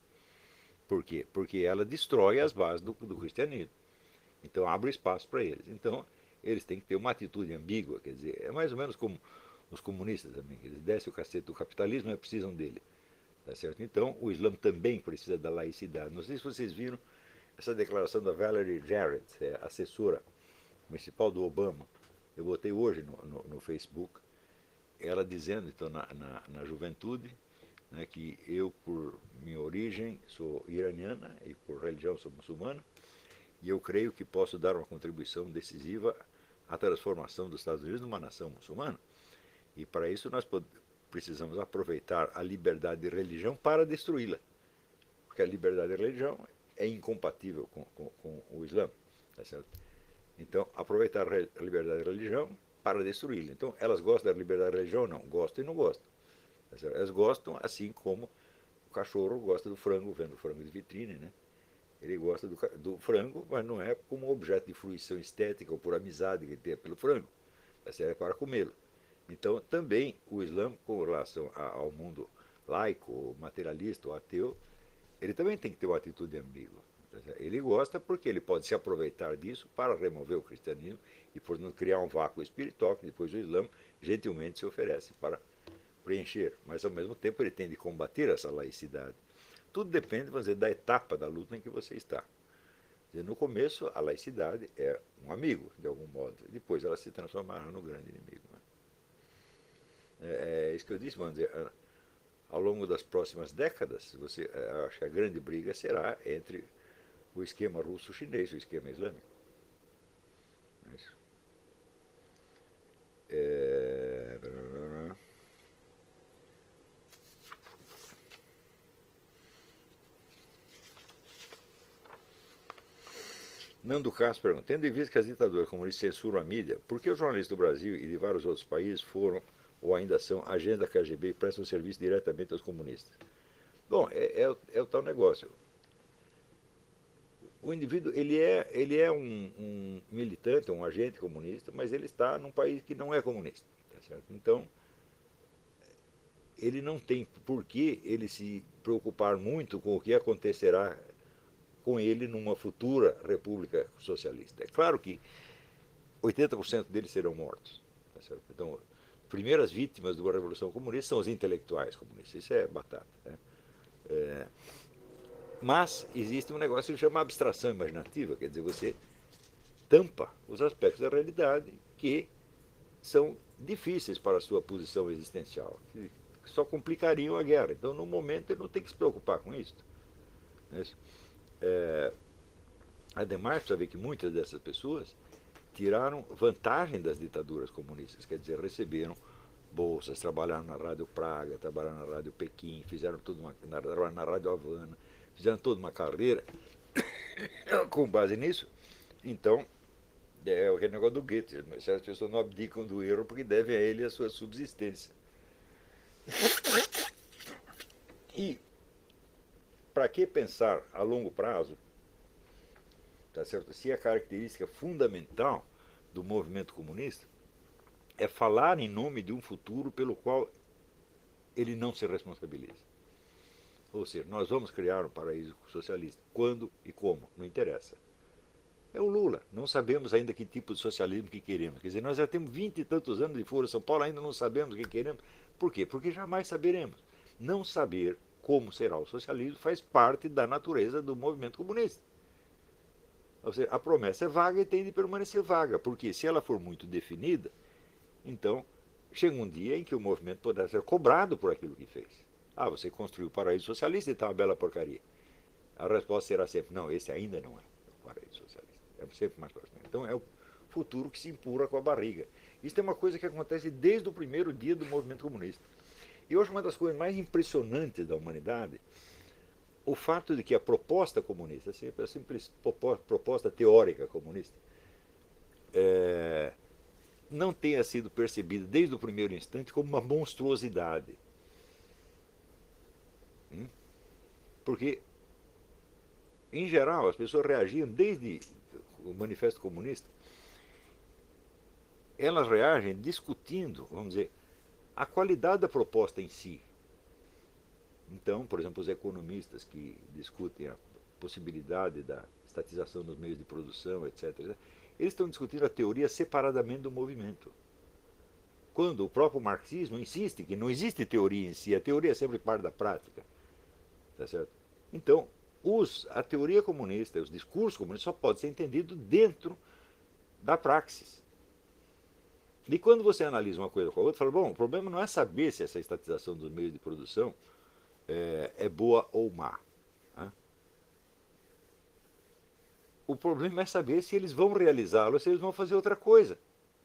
Por quê? Porque ela destrói as bases do, do cristianismo. Então, abre espaço para eles. Então, eles têm que ter uma atitude ambígua. Quer dizer, é mais ou menos como os comunistas também. Eles descem o cacete do capitalismo e precisam dele. Tá certo? Então, o Islã também precisa da laicidade. Não sei se vocês viram essa declaração da Valerie Jarrett, é assessora municipal do Obama. Eu botei hoje no, no, no Facebook, ela dizendo, então, na, na, na juventude, né, que eu, por minha origem, sou iraniana e por religião sou muçulmana, e eu creio que posso dar uma contribuição decisiva à transformação dos Estados Unidos numa nação muçulmana. E para isso nós precisamos aproveitar a liberdade de religião para destruí-la. Porque a liberdade de religião é incompatível com, com, com o Islã. Tá certo? Então, aproveitar a liberdade de religião para destruí-la. Então, elas gostam da liberdade de religião? Não. Gostam e não gostam. Tá certo? Elas gostam assim como o cachorro gosta do frango, vendo o frango de vitrine, né? Ele gosta do, do frango, mas não é como objeto de fruição estética ou por amizade que ele tem pelo frango. Tá certo? É para comê-lo. Então, também o Islã, com relação ao mundo laico, materialista ou ateu, ele também tem que ter uma atitude ambígua. Ele gosta porque ele pode se aproveitar disso para remover o cristianismo e, portanto, criar um vácuo espiritual que depois o Islã gentilmente se oferece para preencher. Mas, ao mesmo tempo, ele tem de combater essa laicidade. Tudo depende, vamos dizer, da etapa da luta em que você está. No começo, a laicidade é um amigo, de algum modo. Depois ela se transformará no grande inimigo. É, é isso que eu disse, vamos dizer, ao longo das próximas décadas, você, acho que a grande briga será entre o esquema russo-chinês e o esquema islâmico. É... Nando Castro pergunta, tendo em vista que as ditaduras comunistas censuram a mídia, por que os jornalistas do Brasil e de vários outros países foram ou ainda são agentes da K G B e prestam serviço diretamente aos comunistas? Bom, é, é, é o tal negócio. O indivíduo ele é, ele é um, um militante, um agente comunista, mas ele está num país que não é comunista. Tá certo? Então, ele não tem por que ele se preocupar muito com o que acontecerá com ele numa futura república socialista. É claro que oitenta por cento deles serão mortos. Tá certo? Então, as primeiras vítimas de uma revolução comunista são os intelectuais comunistas. Isso é batata. Né? É, Mas existe um negócio que se chama abstração imaginativa, quer dizer, você tampa os aspectos da realidade que são difíceis para a sua posição existencial, que só complicariam a guerra. Então, no momento, ele não tem que se preocupar com isso. É, ademais, precisa ver que muitas dessas pessoas tiraram vantagem das ditaduras comunistas, quer dizer, receberam bolsas, trabalharam na Rádio Praga, trabalharam na Rádio Pequim, fizeram tudo uma, na, na Rádio Havana, fizeram toda uma carreira com base nisso. Então, é aquele negócio do Goethe, as pessoas não abdicam do erro porque devem a ele a sua subsistência. E para que pensar a longo prazo, tá certo? Se a característica fundamental do movimento comunista é falar em nome de um futuro pelo qual ele não se responsabiliza. Ou seja, nós vamos criar um paraíso socialista. Quando e como? Não interessa. É o Lula. Não sabemos ainda que tipo de socialismo que queremos. Quer dizer, nós já temos vinte e tantos anos de Folha São Paulo, ainda não sabemos o que queremos. Por quê? Porque jamais saberemos. Não saber como será o socialismo faz parte da natureza do movimento comunista. Ou seja, a promessa é vaga e tem de permanecer vaga, porque se ela for muito definida, então chega um dia em que o movimento poderá ser cobrado por aquilo que fez. Ah, você construiu o paraíso socialista e está uma bela porcaria. A resposta será sempre, não, esse ainda não é o paraíso socialista. É sempre mais próximo. Então é o futuro que se empurra com a barriga. Isso é uma coisa que acontece desde o primeiro dia do movimento comunista. E eu acho uma das coisas mais impressionantes da humanidade o fato de que a proposta comunista, a simples proposta teórica comunista, é, não tenha sido percebida desde o primeiro instante como uma monstruosidade. Hum? Porque, em geral, as pessoas reagiam desde o Manifesto Comunista, elas reagem discutindo, vamos dizer, a qualidade da proposta em si. Então, por exemplo, os economistas que discutem a possibilidade da estatização dos meios de produção, etcétera, eles estão discutindo a teoria separadamente do movimento. Quando o próprio marxismo insiste que não existe teoria em si, a teoria é sempre parte da prática. Tá certo? Então, os, a teoria comunista, os discursos comunistas só podem ser entendidos dentro da praxis. E quando você analisa uma coisa com a outra, fala, bom, o problema não é saber se essa estatização dos meios de produção é, é boa ou má. Né? O problema é saber se eles vão realizá-lo ou se eles vão fazer outra coisa.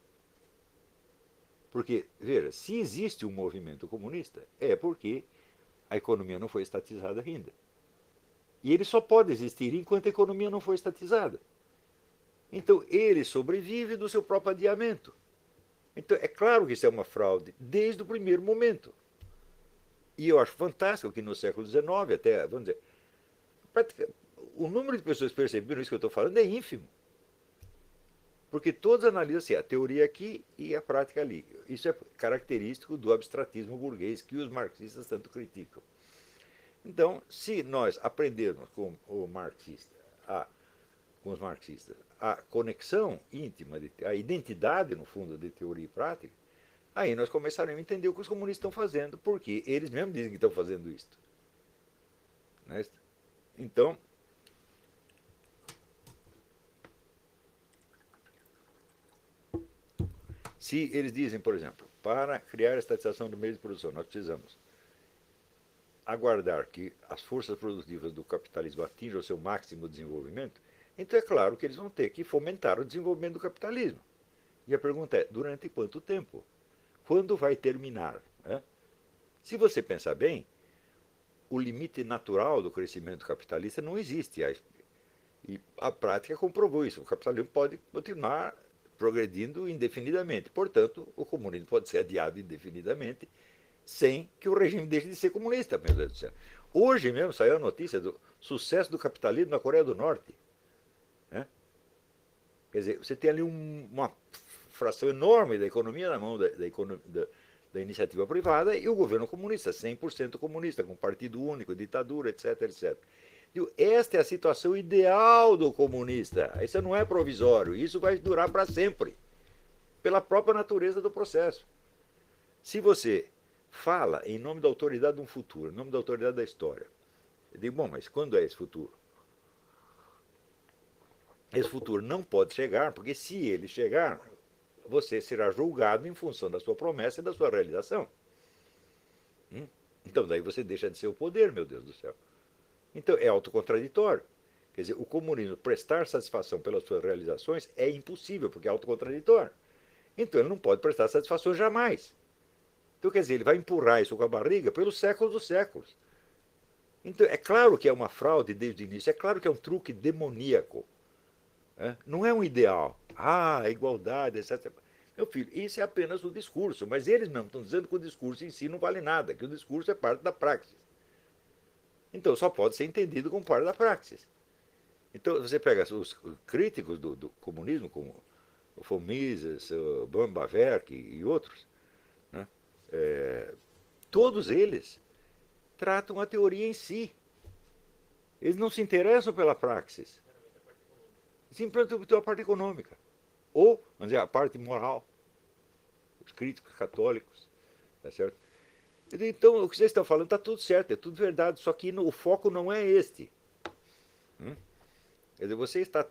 Porque, veja, se existe um movimento comunista, é porque a economia não foi estatizada ainda. E ele só pode existir enquanto a economia não for estatizada. Então, ele sobrevive do seu próprio adiamento. Então, é claro que isso é uma fraude desde o primeiro momento. E eu acho fantástico que no século dezenove, até, vamos dizer, o número de pessoas que perceberam isso que eu estou falando é ínfimo. Porque todos analisam assim, a teoria aqui e a prática ali. Isso é característico do abstratismo burguês que os marxistas tanto criticam. Então, se nós aprendermos com o marxista, a, com os marxistas, a conexão íntima, de, a identidade, no fundo, de teoria e prática, aí nós começaremos a entender o que os comunistas estão fazendo, porque eles mesmos dizem que estão fazendo isso. Né? Então, se eles dizem, por exemplo, para criar a estatização do meio de produção, nós precisamos aguardar que as forças produtivas do capitalismo atinjam o seu máximo desenvolvimento, então é claro que eles vão ter que fomentar o desenvolvimento do capitalismo. E a pergunta é, durante quanto tempo? Quando vai terminar? Né? Se você pensar bem, o limite natural do crescimento capitalista não existe. E a prática comprovou isso. O capitalismo pode continuar progredindo indefinidamente. Portanto, o comunismo pode ser adiado indefinidamente sem que o regime deixe de ser comunista, meu Deus do céu. Hoje mesmo saiu a notícia do sucesso do capitalismo na Coreia do Norte. Né? Quer dizer, você tem ali um, uma fração enorme da economia na mão da, da, da, da iniciativa privada e o governo comunista, cem por cento comunista, com partido único, ditadura, etc, etcétera. E esta é a situação ideal do comunista. Isso não é provisório, isso vai durar para sempre, pela própria natureza do processo. Se você fala em nome da autoridade de um futuro, em nome da autoridade da história, Eu digo, bom, mas quando é esse futuro? Esse futuro não pode chegar, porque se ele chegar, você será julgado em função da sua promessa e da sua realização. Hum? Então daí você deixa de ser o poder, meu Deus do céu. Então é autocontraditório. Quer dizer, o comunismo prestar satisfação pelas suas realizações é impossível, porque é autocontraditório. Então ele não pode prestar satisfação jamais. Então, quer dizer, ele vai empurrar isso com a barriga pelos séculos dos séculos. Então, é claro que é uma fraude desde o início, é claro que é um truque demoníaco. É? Não é um ideal. Ah, a igualdade, etcétera. Meu filho, isso é apenas o discurso, mas eles mesmos estão dizendo que o discurso em si não vale nada, que o discurso é parte da praxis. Então, só pode ser entendido como parte da praxis. Então, você pega os críticos do, do comunismo, como o von Mises, o Bambaverk e outros, né? É, todos eles tratam a teoria em si. Eles não se interessam pela praxis. Simplesmente a parte econômica. Ou, vamos dizer, a parte moral. Os críticos católicos. Tá certo? Então, o que vocês estão falando está tudo certo, é tudo verdade, só que no, o foco não é este. Hum? Quer dizer, você está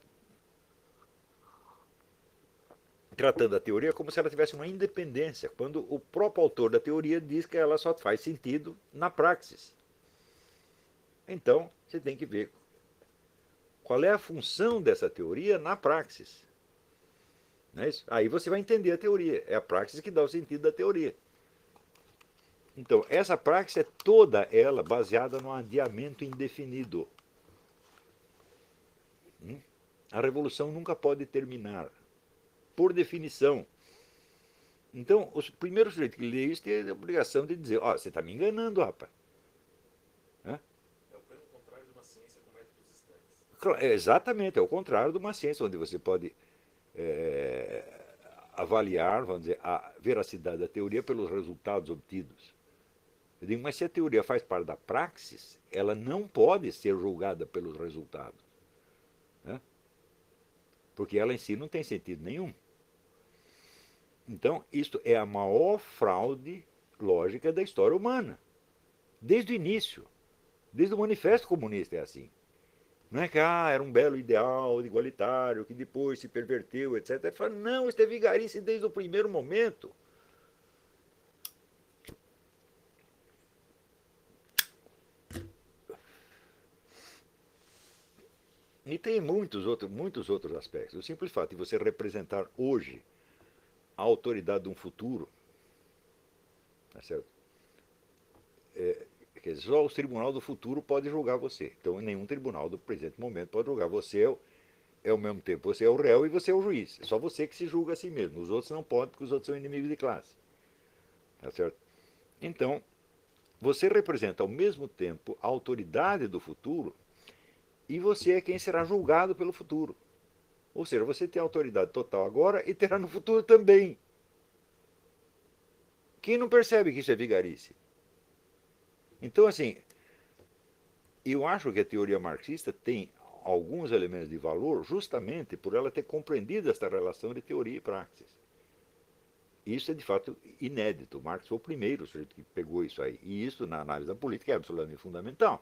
tratando a teoria como se ela tivesse uma independência, quando o próprio autor da teoria diz que ela só faz sentido na praxis. Então, você tem que ver qual é a função dessa teoria na praxis. Não é isso? Aí você vai entender a teoria. É a praxis que dá o sentido da teoria. Então, essa praxis é toda ela baseada no adiamento indefinido. Hum? A revolução nunca pode terminar, por definição. Então, o primeiro sujeito que lê isso tem a obrigação de dizer, ó, oh, você está me enganando, rapaz. Hã? É o pleno contrário de uma ciência com métodos estanques. Exatamente, é o contrário de uma ciência, onde você pode é, avaliar, vamos dizer, a veracidade da teoria pelos resultados obtidos. Eu digo, mas se a teoria faz parte da praxis, ela não pode ser julgada pelos resultados. Né? Porque ela em si não tem sentido nenhum. Então, isto é a maior fraude lógica da história humana. Desde o início. Desde o Manifesto Comunista é assim. Não é que ah, era um belo ideal igualitário, que depois se perverteu, etcétera. Ele fala, não, isso é vigarice desde o primeiro momento. E tem muitos outros, muitos outros aspectos. O simples fato de você representar hoje a autoridade de um futuro, tá certo? É, quer dizer, só o tribunal do futuro pode julgar você. Então, nenhum tribunal do presente momento pode julgar você. É, é ao mesmo tempo, você é o réu e você é o juiz. É só você que se julga a si mesmo. Os outros não podem, porque os outros são inimigos de classe. Tá certo? Então, você representa ao mesmo tempo a autoridade do futuro e você é quem será julgado pelo futuro. Ou seja, você tem autoridade total agora e terá no futuro também. Quem não percebe que isso é vigarice? Então, assim, eu acho que a teoria marxista tem alguns elementos de valor justamente por ela ter compreendido esta relação de teoria e praxis. Isso é, de fato, inédito. Marx foi o primeiro sujeito que pegou isso aí. E isso, na análise da política, é absolutamente fundamental.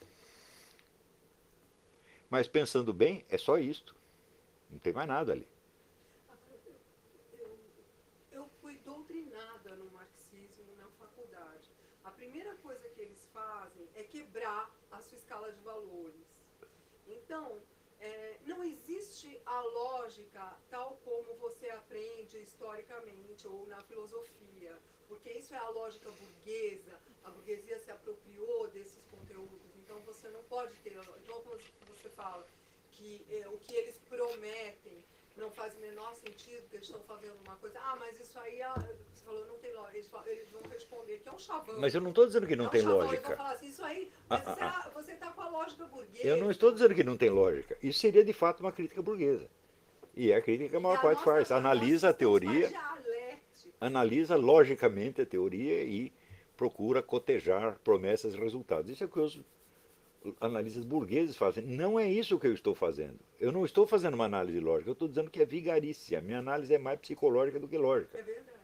Mas, pensando bem, é só isto. Não tem mais nada ali. Eu, eu fui doutrinada no marxismo na faculdade. A primeira coisa que eles fazem é quebrar a sua escala de valores. Então, é, não existe a lógica tal como você aprende historicamente ou na filosofia, porque isso é a lógica burguesa, a burguesia se apropriou desses conteúdos, então você não pode ter, então quando você fala que é, o que eles prometem não faz o menor sentido, que eles estão fazendo uma coisa, ah, mas isso aí, você falou, não tem lógica, eles, eles vão responder que é um chavão. Mas eu não estou dizendo que não é um tem chavão, lógica. Eles vão falar assim, isso aí, mas ah, ah, será, você está com a lógica burguesa. Eu não estou dizendo que não tem lógica. Isso seria, de fato, uma crítica burguesa. E é a crítica que a maior parte faz. Analisa a teoria, analisa logicamente a teoria e procura cotejar promessas e resultados. Isso é o que os analistas burgueses fazem. Não é isso que eu estou fazendo. Eu não estou fazendo uma análise lógica, eu estou dizendo que é vigarice. A minha análise é mais psicológica do que lógica. É verdade.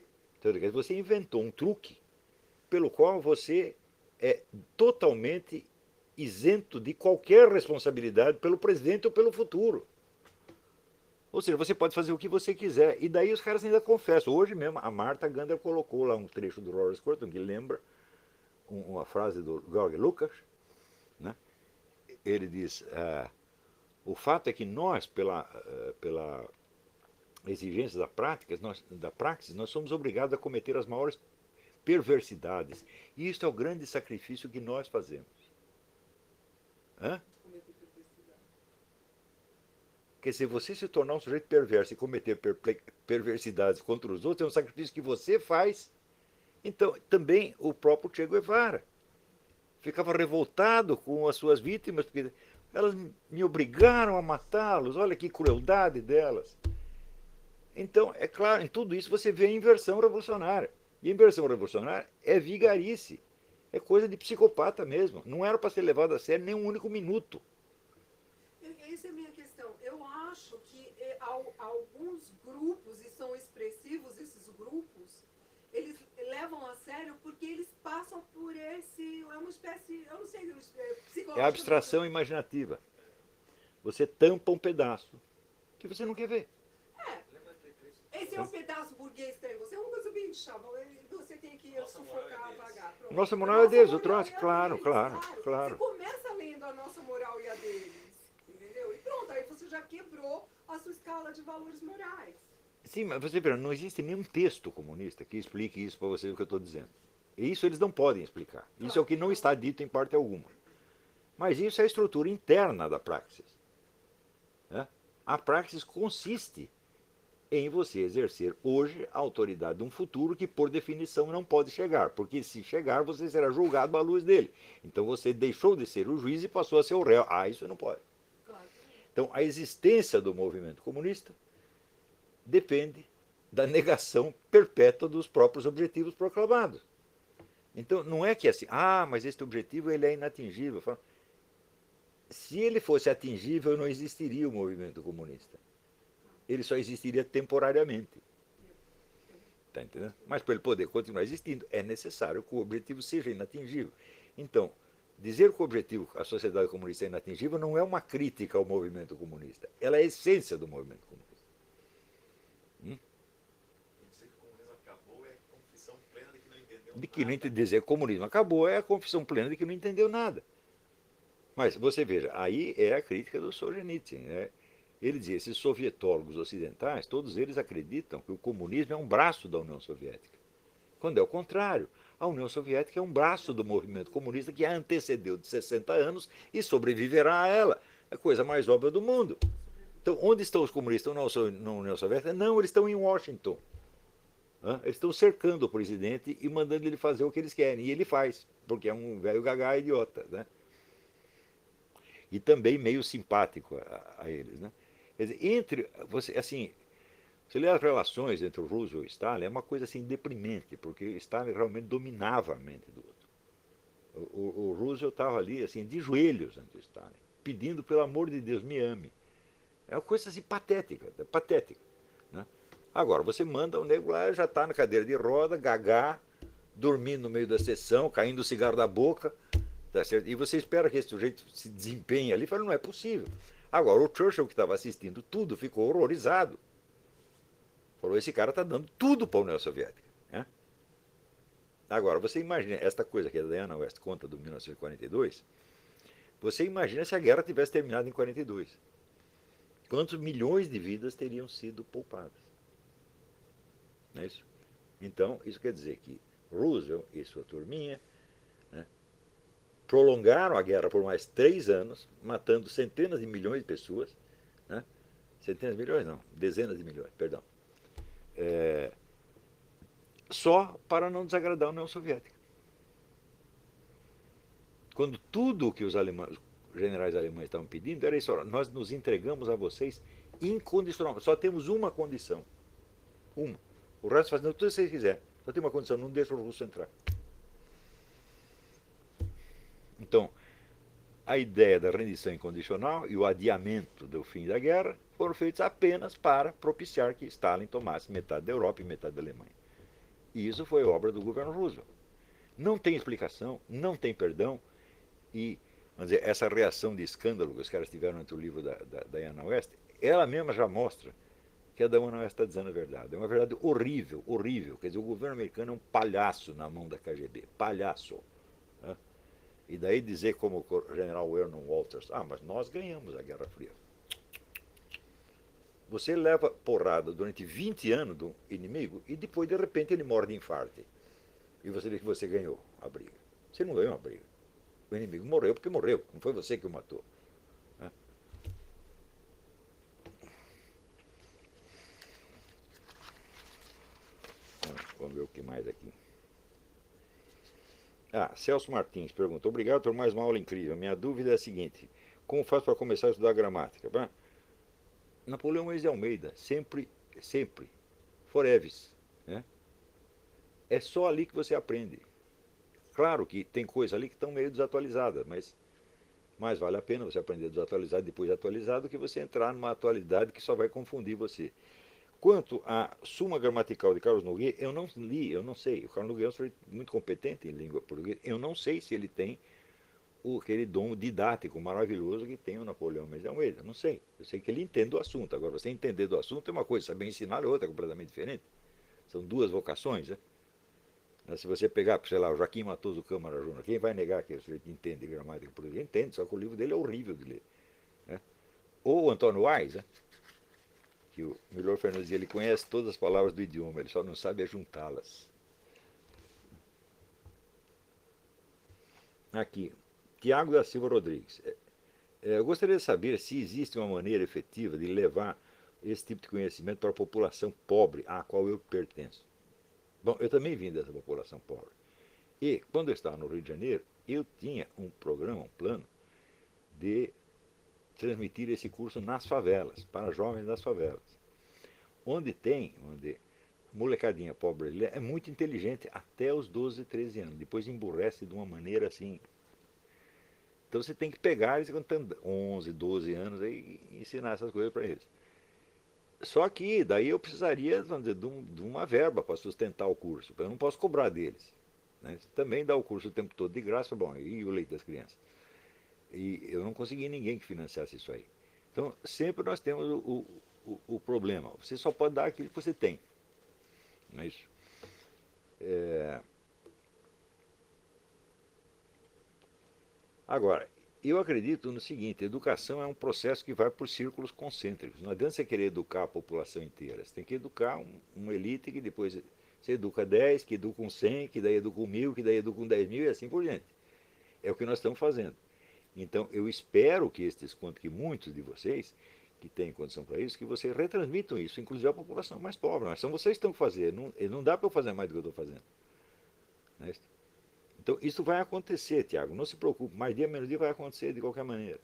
Então, você inventou um truque pelo qual você é totalmente isento de qualquer responsabilidade pelo presente ou pelo futuro. Ou seja, você pode fazer o que você quiser. E daí os caras ainda confessam. Hoje mesmo, a Marta Gander colocou lá um trecho do Robert Scruton que lembra uma frase do George Lucas, né? Ele diz, ah, o fato é que nós, pela, uh, pela exigência da prática, nós, da praxis, nós somos obrigados a cometer as maiores perversidades. E isso é o grande sacrifício que nós fazemos. Hã? Quer dizer, você se tornar um sujeito perverso e cometer perversidades contra os outros é um sacrifício que você faz. Então, também o próprio Che Guevara ficava revoltado com as suas vítimas, porque elas me obrigaram a matá-los, olha que crueldade delas. Então, é claro, em tudo isso você vê a inversão revolucionária. E a inversão revolucionária é vigarice, é coisa de psicopata mesmo. Não era para ser levado a sério nem um único minuto. Essa é a minha questão. Eu acho que eh, alguns grupos, e são expressivos esses grupos, eles levam a sério porque eles passam por esse, é uma espécie, eu não sei, é psicológico. É abstração imaginativa. Você tampa um pedaço que você não quer ver. É. Esse é um pedaço burguês que tem. Você é uma coisa bem chata. Você tem que Nossa sufocar, moral é apagar. Pronto. Nossa moral é deles, o moral troço, é a claro, deles, claro, claro. Você começa lendo a nossa moral e a deles. Entendeu? E pronto, aí você já quebrou a sua escala de valores morais. Sim, mas você vê, não existe nenhum texto comunista que explique isso para você o que eu estou dizendo. E isso eles não podem explicar. Isso é o que não está dito em parte alguma. Mas isso é a estrutura interna da praxis. Né? A praxis consiste em você exercer hoje a autoridade de um futuro que, por definição, não pode chegar. Porque se chegar, você será julgado à luz dele. Então você deixou de ser o juiz e passou a ser o réu. Ah, isso não pode. Então a existência do movimento comunista depende da negação perpétua dos próprios objetivos proclamados. Então, não é que assim, ah, mas este objetivo ele é inatingível. Se ele fosse atingível, não existiria o movimento comunista. Ele só existiria temporariamente. Tá entendendo? Mas para ele poder continuar existindo, é necessário que o objetivo seja inatingível. Então, dizer que o objetivo, a sociedade comunista é inatingível, não é uma crítica ao movimento comunista. Ela é a essência do movimento comunista. Hum? De que não entendeu, dizer que o comunismo acabou é a confissão plena de que não entendeu nada. Mas você veja, aí é a crítica do Solzhenitsyn, né? Ele dizia, esses sovietólogos ocidentais, todos eles acreditam que o comunismo é um braço da União Soviética. Quando é o contrário, a União Soviética é um braço do movimento comunista que a antecedeu de sessenta anos e sobreviverá a ela. É a coisa mais óbvia do mundo. Então, onde estão os comunistas na União Soviética? Não, eles estão em Washington. Eles estão cercando o presidente e mandando ele fazer o que eles querem. E ele faz, porque é um velho gagá idiota, né? E também meio simpático a, a eles, né? Quer dizer, entre, você, assim, você lê as relações entre o Roosevelt e Stalin, é uma coisa assim deprimente, porque Stalin realmente dominava a mente do outro. O, o, o Roosevelt estava ali, assim, de joelhos ante Stalin, pedindo, pelo amor de Deus, me ame. É uma coisa assim patética, patética, né? Agora, você manda o nego lá, já está na cadeira de roda, gagá, dormindo no meio da sessão, caindo o cigarro da boca, tá certo? E você espera que esse sujeito se desempenhe ali, fala, não é possível. Agora, o Churchill, que estava assistindo tudo, ficou horrorizado. Falou, esse cara está dando tudo para a União Soviética, né? Agora, você imagina, esta coisa que a Diana West conta do mil novecentos e quarenta e dois, você imagina se a guerra tivesse terminado em quarenta e dois. Quantos milhões de vidas teriam sido poupadas? Não é isso? Então, isso quer dizer que Roosevelt e sua turminha, né, prolongaram a guerra por mais três anos, matando centenas de milhões de pessoas, né? Centenas de milhões não, dezenas de milhões, perdão. É, só para não desagradar a União Soviética. Quando tudo o que os alemães, os generais alemães estavam pedindo era isso, nós nos entregamos a vocês incondicionalmente, só temos uma condição, uma. O resto fazendo tudo o que vocês quiserem. Só tem uma condição, não deixa o russo entrar. Então, a ideia da rendição incondicional e o adiamento do fim da guerra foram feitos apenas para propiciar que Stalin tomasse metade da Europa e metade da Alemanha. E isso foi obra do governo Roosevelt. Não tem explicação, não tem perdão, e vamos dizer, essa reação de escândalo que os caras tiveram entre o livro da, da, da Diana West, ela mesma já mostra que a Diana West está dizendo a verdade. É uma verdade horrível, horrível. Quer dizer, o governo americano é um palhaço na mão da K G B, palhaço. Né? E daí dizer como o general Vernon Walters, ah, mas nós ganhamos a Guerra Fria. Você leva porrada durante vinte anos do inimigo e depois, de repente, ele morre de infarto. E você diz que você ganhou a briga. Você não ganhou a briga. O inimigo morreu porque morreu, não foi você que o matou. Né? Vamos ver o que mais aqui. Ah, Celso Martins perguntou, obrigado por mais uma aula incrível. Minha dúvida é a seguinte, como faço para começar a estudar gramática? Bom, Napoleão Reis de Almeida, sempre, sempre, foreves, né? É só ali que você aprende. Claro que tem coisas ali que estão meio desatualizadas, mas mais vale a pena você aprender desatualizado depois atualizado do que você entrar numa atualidade que só vai confundir você. Quanto à Suma Gramatical de Carlos Nogueira, eu não li, eu não sei. O Carlos Nogueira é muito competente em língua portuguesa. Eu não sei se ele tem o, aquele dom didático maravilhoso que tem o Napoleão Mendes de Almeida. Não sei. Eu sei que ele entende do assunto. Agora, você entender do assunto é uma coisa, saber ensinar é outra, completamente diferente. São duas vocações, né? Se você pegar, sei lá, o Joaquim Matoso Câmara Júnior, quem vai negar que ele entende gramática portuguesa? Entende, só que o livro dele é horrível de ler. Né? Ou o Antônio Wise, né? Que o Milor Fernandes dizia, ele conhece todas as palavras do idioma, ele só não sabe juntá-las. Aqui, Tiago da Silva Rodrigues. Eu gostaria de saber se existe uma maneira efetiva de levar esse tipo de conhecimento para a população pobre à qual eu pertenço. Bom, eu também vim dessa população pobre. E, quando eu estava no Rio de Janeiro, eu tinha um programa, um plano, de transmitir esse curso nas favelas, para jovens das favelas. Onde tem, onde molecadinha pobre é muito inteligente até os doze, treze anos. Depois emburrece de uma maneira assim. Então você tem que pegar eles quando tem onze, doze anos e ensinar essas coisas para eles. Só que daí eu precisaria, vamos dizer, de, um, de uma verba para sustentar o curso. Eu não posso cobrar deles. Né? Também dá o curso o tempo todo de graça, bom, e o leite das crianças. E eu não consegui ninguém que financiasse isso aí. Então, sempre nós temos o, o, o problema. Você só pode dar aquilo que você tem. Não é isso? É... Agora, eu acredito no seguinte, a educação é um processo que vai por círculos concêntricos. Não adianta você querer educar a população inteira. Você tem que educar um, uma elite que depois você educa dez, que educa um cem, que daí educa um mil, que daí educa um dez mil e assim por diante. É o que nós estamos fazendo. Então, eu espero que estes, quanto que muitos de vocês que têm condição para isso, que vocês retransmitam isso, inclusive a população mais pobre. Mas são vocês que estão fazendo. Não, não dá para eu fazer mais do que eu estou fazendo. Não é isso? Então, isso vai acontecer, Tiago. Não se preocupe. Mais dia, menos dia vai acontecer de qualquer maneira.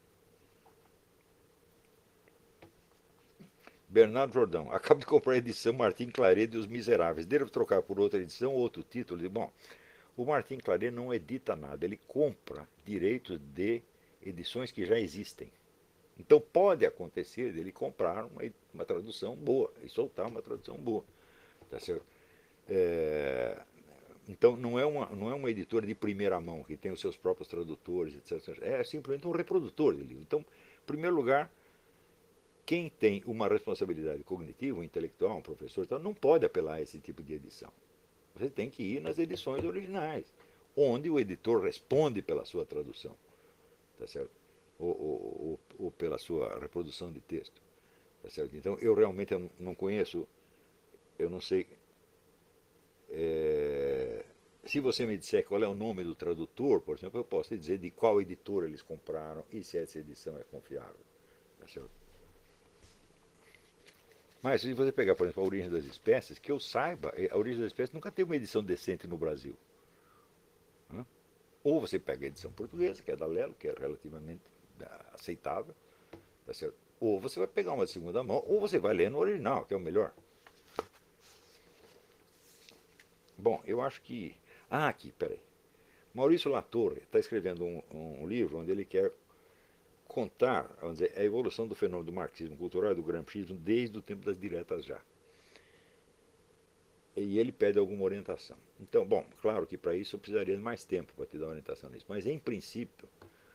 Bernardo Jordão. Acabo de comprar a edição Martim Claret e Os Miseráveis. Devo trocar por outra edição ou outro título? Bom, o Martim Claret não edita nada. Ele compra direitos de edições que já existem. Então, pode acontecer dele comprar uma, uma tradução boa e soltar uma tradução boa. Tá certo? É... Então, não é, uma, não é uma editora de primeira mão, que tem os seus próprios tradutores, etcétera. É simplesmente um reprodutor de livro. Então, em primeiro lugar, quem tem uma responsabilidade cognitiva, intelectual, um professor, não pode apelar a esse tipo de edição. Você tem que ir nas edições originais, onde o editor responde pela sua tradução, tá certo? Ou, ou, ou, ou pela sua reprodução de texto. Tá certo? Então, eu realmente não conheço, eu não sei... É, se você me disser qual é o nome do tradutor, por exemplo, eu posso dizer de qual editora eles compraram e se essa edição é confiável. Tá certo? Mas se você pegar, por exemplo, a Origem das Espécies, que eu saiba, a Origem das Espécies nunca teve uma edição decente no Brasil. Né? Ou você pega a edição portuguesa, que é da Lelo, que é relativamente aceitável, tá certo? Ou você vai pegar uma de segunda mão, ou você vai ler no original, que é o melhor. Bom, eu acho que... Ah, aqui, peraí. Maurício Latorre está escrevendo um, um livro onde ele quer contar, vamos dizer, a evolução do fenômeno do marxismo cultural e do gramscismo desde o tempo das diretas já. E ele pede alguma orientação. Então, bom, claro que para isso eu precisaria de mais tempo para te dar orientação nisso. Mas, em princípio,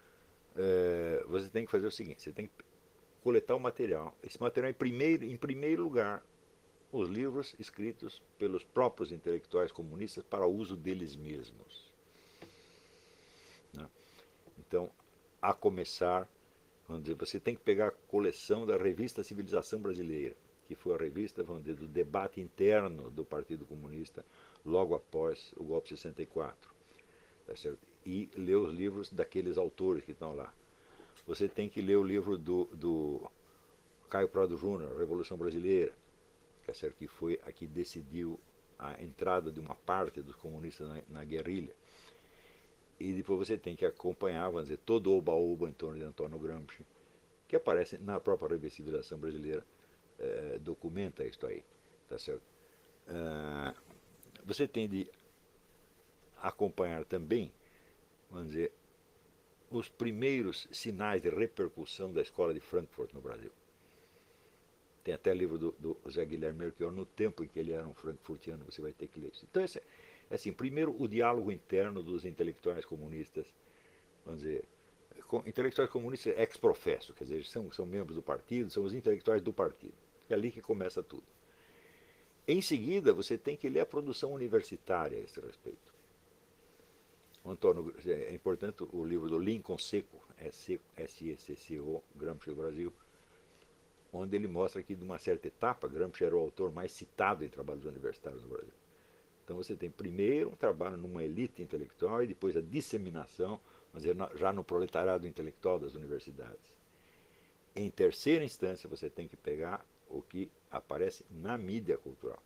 é, você tem que fazer o seguinte, você tem que coletar o material. Esse material, em primeiro, em primeiro lugar, os livros escritos pelos próprios intelectuais comunistas para uso deles mesmos. Né? Então, a começar, vamos dizer, você tem que pegar a coleção da revista Civilização Brasileira, que foi a revista, vamos dizer, do debate interno do Partido Comunista logo após o golpe de sessenta e quatro. Tá certo? E ler os livros daqueles autores que estão lá. Você tem que ler o livro do, do Caio Prado Júnior, Revolução Brasileira, tá certo? Que foi a que decidiu a entrada de uma parte dos comunistas na, na guerrilha. E depois você tem que acompanhar, vamos dizer, todo o oba-oba em torno de Antônio Gramsci, que aparece na própria revista Civilização Brasileira, eh, documenta isso aí, tá certo? Ah, você tem de acompanhar também, vamos dizer, os primeiros sinais de repercussão da escola de Frankfurt no Brasil. Tem até livro do, do José Guilherme Melchior, no tempo em que ele era um frankfurtiano, você vai ter que ler isso. Então, esse, é assim, primeiro o diálogo interno dos intelectuais comunistas, vamos dizer, com, intelectuais comunistas ex-professo, quer dizer, são, são membros do partido, são os intelectuais do partido. É ali que começa tudo. Em seguida, você tem que ler a produção universitária a esse respeito. O Antônio, é importante o livro do Lincoln Seco, S E C C O, Gramsci do Brasil, onde ele mostra que, de uma certa etapa, Gramsci era o autor mais citado em trabalhos universitários no Brasil. Então você tem primeiro um trabalho numa elite intelectual e depois a disseminação, mas já no proletariado intelectual das universidades. Em terceira instância, você tem que pegar o que aparece na mídia cultural.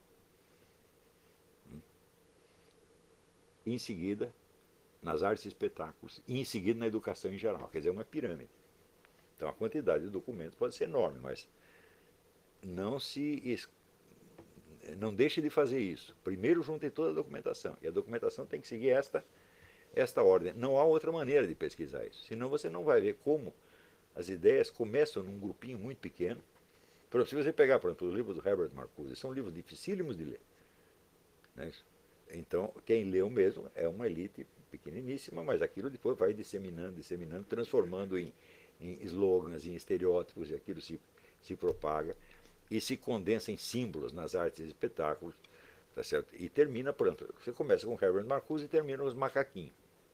Em seguida, nas artes e espetáculos, e em seguida na educação em geral, quer dizer, uma pirâmide. Então a quantidade de documentos pode ser enorme, mas não se não deixe de fazer isso. Primeiro junte toda a documentação, e a documentação tem que seguir esta, esta ordem. Não há outra maneira de pesquisar isso, senão você não vai ver como as ideias começam num grupinho muito pequeno. Por exemplo, se você pegar, por exemplo, os livros do Herbert Marcuse, são livros dificílimos de ler. Né? Então, quem leu mesmo é uma elite pequeniníssima, mas aquilo depois vai disseminando, disseminando, transformando em, em slogans, em estereótipos, e aquilo se, se propaga e se condensa em símbolos nas artes e espetáculos, tá certo? E termina, por exemplo, você começa com Herbert Marcuse e termina com os macaquinhos.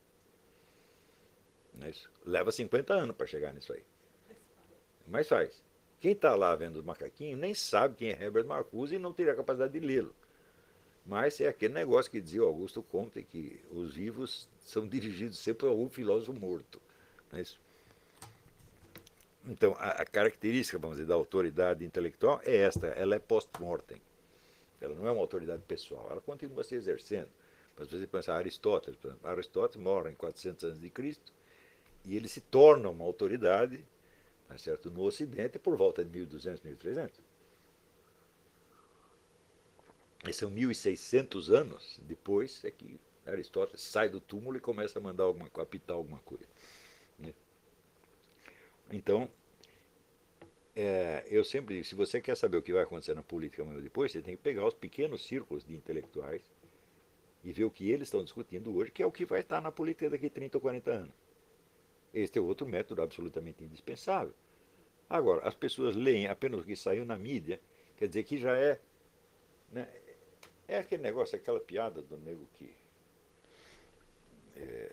Não é isso? Leva cinquenta anos para chegar nisso aí. Mas faz. Quem está lá vendo os macaquinhos nem sabe quem é Herbert Marcuse e não teria a capacidade de lê-lo. Mas é aquele negócio que dizia Augusto Comte, que os vivos são dirigidos sempre a algum filósofo morto. Não é isso? Então, a, a característica, vamos dizer, da autoridade intelectual é esta, ela é post-mortem. Ela não é uma autoridade pessoal, ela continua se exercendo. Mas você pensa, Aristóteles, por exemplo, Aristóteles morre em quatrocentos anos de Cristo e ele se torna uma autoridade, tá certo, no Ocidente por volta de mil e duzentos, mil e trezentos. E são mil e seiscentos anos depois é que Aristóteles sai do túmulo e começa a mandar alguma, a apitar alguma coisa. Né? Então, é, eu sempre digo, se você quer saber o que vai acontecer na política amanhã ou depois, você tem que pegar os pequenos círculos de intelectuais e ver o que eles estão discutindo hoje, que é o que vai estar na política daqui a trinta ou quarenta anos. Este é outro método absolutamente indispensável. Agora, as pessoas leem apenas o que saiu na mídia, quer dizer que já é... Né, é aquele negócio, aquela piada do nego que... É,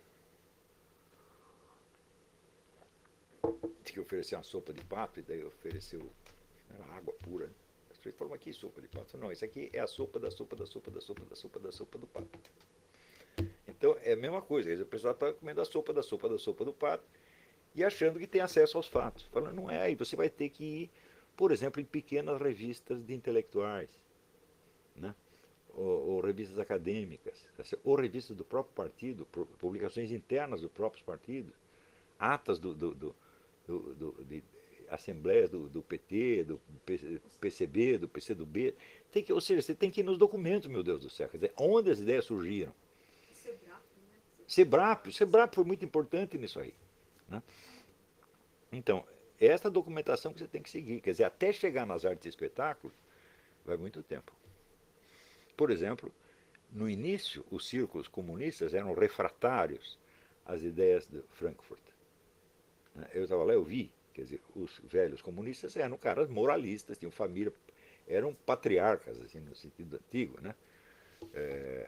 que ofereceu uma sopa de pato e daí ofereceu era água pura. Né? As pessoas falam, aqui sopa de pato. Não, isso aqui é a sopa da sopa da sopa da sopa da sopa da sopa do pato. Então é a mesma coisa, quer dizer, o pessoal está comendo a sopa da sopa da sopa do pato e achando que tem acesso aos fatos. Falando, não é aí, você vai ter que ir, por exemplo, em pequenas revistas de intelectuais, né? ou, ou revistas acadêmicas, ou revistas do próprio partido, publicações internas dos próprios partidos, atas do, do, do, do, do de assembleias do, do P T, do P C B, do P C do B. Tem que, ou seja, você tem que ir nos documentos, meu Deus do céu, quer dizer, onde as ideias surgiram. Sebrap, o Sebrap foi muito importante nisso aí. Né? Então, essa documentação que você tem que seguir, quer dizer, até chegar nas artes e espetáculos, vai muito tempo. Por exemplo, no início, os círculos comunistas eram refratários às ideias de Frankfurt. né? Eu estava lá, eu vi, quer dizer, os velhos comunistas eram caras moralistas, tinham família, eram patriarcas, assim, no sentido antigo, né? É,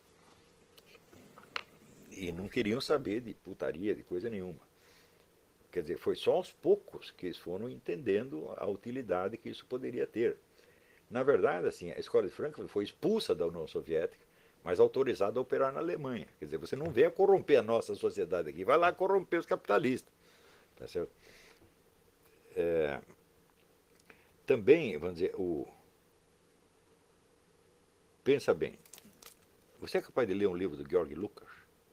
e não queriam saber de putaria, de coisa nenhuma. Quer dizer, foi só aos poucos que eles foram entendendo a utilidade que isso poderia ter. Na verdade, assim, a escola de Frankfurt foi expulsa da União Soviética, mas autorizada a operar na Alemanha. Quer dizer, você não venha corromper a nossa sociedade aqui, vai lá corromper os capitalistas. Tá certo? É, também, vamos dizer, o, pensa bem, você é capaz de ler um livro do Georg Lukács?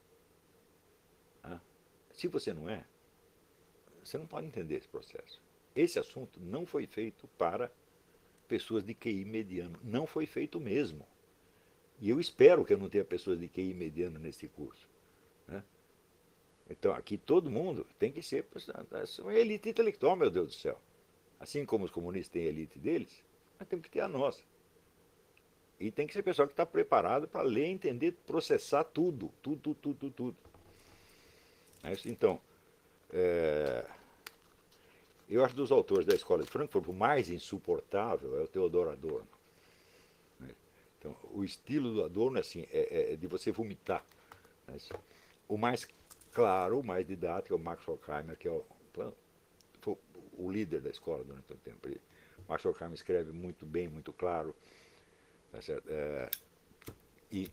Ah, se você não é, você não pode entender esse processo. Esse assunto não foi feito para pessoas de Q I mediano. Não foi feito mesmo. E eu espero que eu não tenha pessoas de Q I mediano nesse curso. Né? Então, aqui todo mundo tem que ser uma elite intelectual, meu Deus do céu. Assim como os comunistas têm a elite deles, nós temos que ter a nossa. E tem que ser pessoal que está preparado para ler, entender, processar tudo. Tudo, tudo, tudo, tudo. tudo. Então, é, eu acho dos autores da escola de Frankfurt, o mais insuportável é o Theodor Adorno. Então, o estilo do Adorno é assim, é, é de você vomitar. O mais claro, o mais didático é o Max Horkheimer, que é o, foi o líder da escola durante muito tempo. Ele, o Max Horkheimer escreve muito bem, muito claro. Tá certo? É, e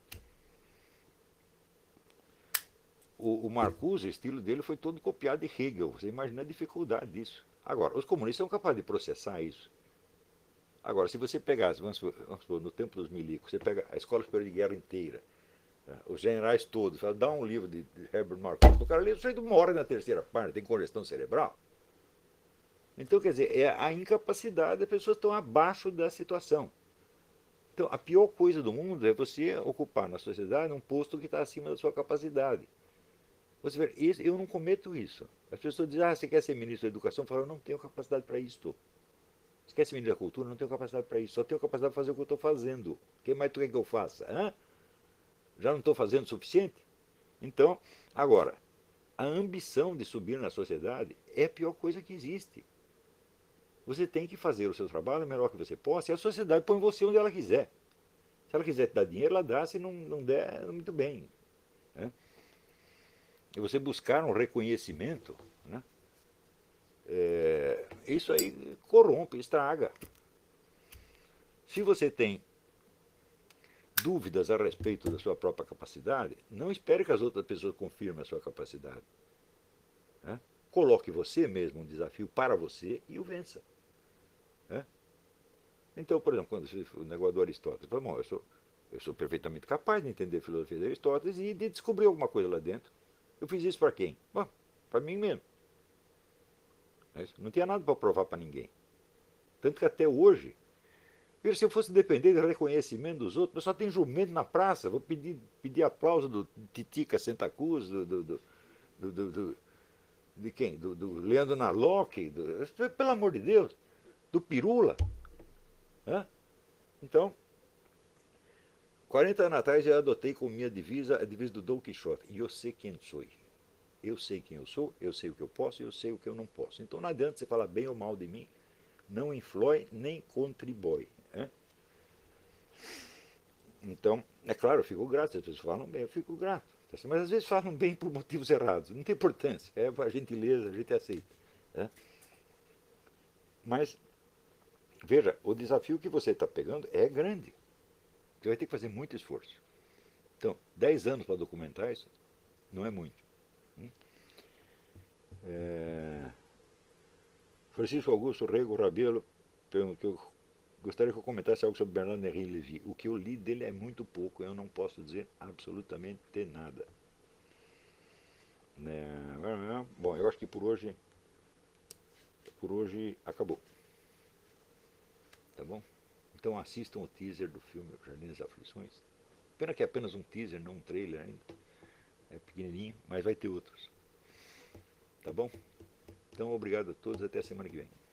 o, o Marcuse, o estilo dele foi todo copiado de Hegel. Você imagina a dificuldade disso. Agora, os comunistas são capazes de processar isso. Agora, se você pegasse, vamos supor, vamos supor, no tempo dos milicos, você pega a Escola Superior de Guerra inteira, tá? Os generais todos, fala, dá um livro de, de Herbert Marcuse, o cara lê isso aí de uma hora na terceira parte, tem congestão cerebral. Então, quer dizer, é a incapacidade, as pessoas estão abaixo da situação. Então, a pior coisa do mundo é você ocupar na sociedade um posto que está acima da sua capacidade. Você vê, eu não cometo isso. As pessoas dizem, ah, você quer ser ministro da Educação? Eu falo, eu não tenho capacidade para isso. Você quer ser ministro da Cultura? Eu não tenho capacidade para isso. Só tenho capacidade de fazer o que eu estou fazendo. O que mais tu quer que eu faça? Hã? Já não estou fazendo o suficiente? Então, agora, a ambição de subir na sociedade é a pior coisa que existe. Você tem que fazer o seu trabalho o melhor que você possa e a sociedade põe você onde ela quiser. Se ela quiser te dar dinheiro, ela dá. Se não, não der, muito bem. Né? E você buscar um reconhecimento, né? É, isso aí corrompe, estraga. Se você tem dúvidas a respeito da sua própria capacidade, não espere que as outras pessoas confirmem a sua capacidade. Né? Coloque você mesmo um desafio para você e o vença. Né? Então, por exemplo, quando o negócio do Aristóteles, eu, bom, eu, sou, eu sou perfeitamente capaz de entender a filosofia de Aristóteles e de descobrir alguma coisa lá dentro. Eu fiz isso para quem? Bom, para mim mesmo. Não tinha nada para provar para ninguém. Tanto que até hoje, se eu fosse depender do reconhecimento dos outros, eu só tenho jumento na praça, vou pedir, pedir aplauso do Titica Santa Cruz, do, do, do, do, do de quem? Do, do Leandro Narlock, do, pelo amor de Deus, do Pirula. Né? Então, quarenta anos atrás eu adotei como minha divisa a divisa do Dom Quixote. E eu sei quem sou. Eu sei quem eu sou, eu sei o que eu posso e eu sei o que eu não posso. Então não adianta você falar bem ou mal de mim, não influi nem contribui. Né? Então, é claro, eu fico grato, as pessoas falam bem, eu fico grato. Mas às vezes falam bem por motivos errados, não tem importância, é a gentileza, a gente aceita. Né? Mas, veja, o desafio que você está pegando é grande. Você vai ter que fazer muito esforço. Então, dez anos para documentar isso não é muito. É... Francisco Augusto Rego Rabelo perguntou, gostaria que eu comentasse algo sobre Bernard-Henri Lévy. O que eu li dele é muito pouco, eu não posso dizer absolutamente nada. É... Bom, eu acho que por hoje, por hoje acabou. Tá bom? Então assistam o teaser do filme Jardim das Aflições. Pena que é apenas um teaser, não um trailer ainda. É pequenininho, mas vai ter outros. Tá bom? Então, obrigado a todos. Até a semana que vem.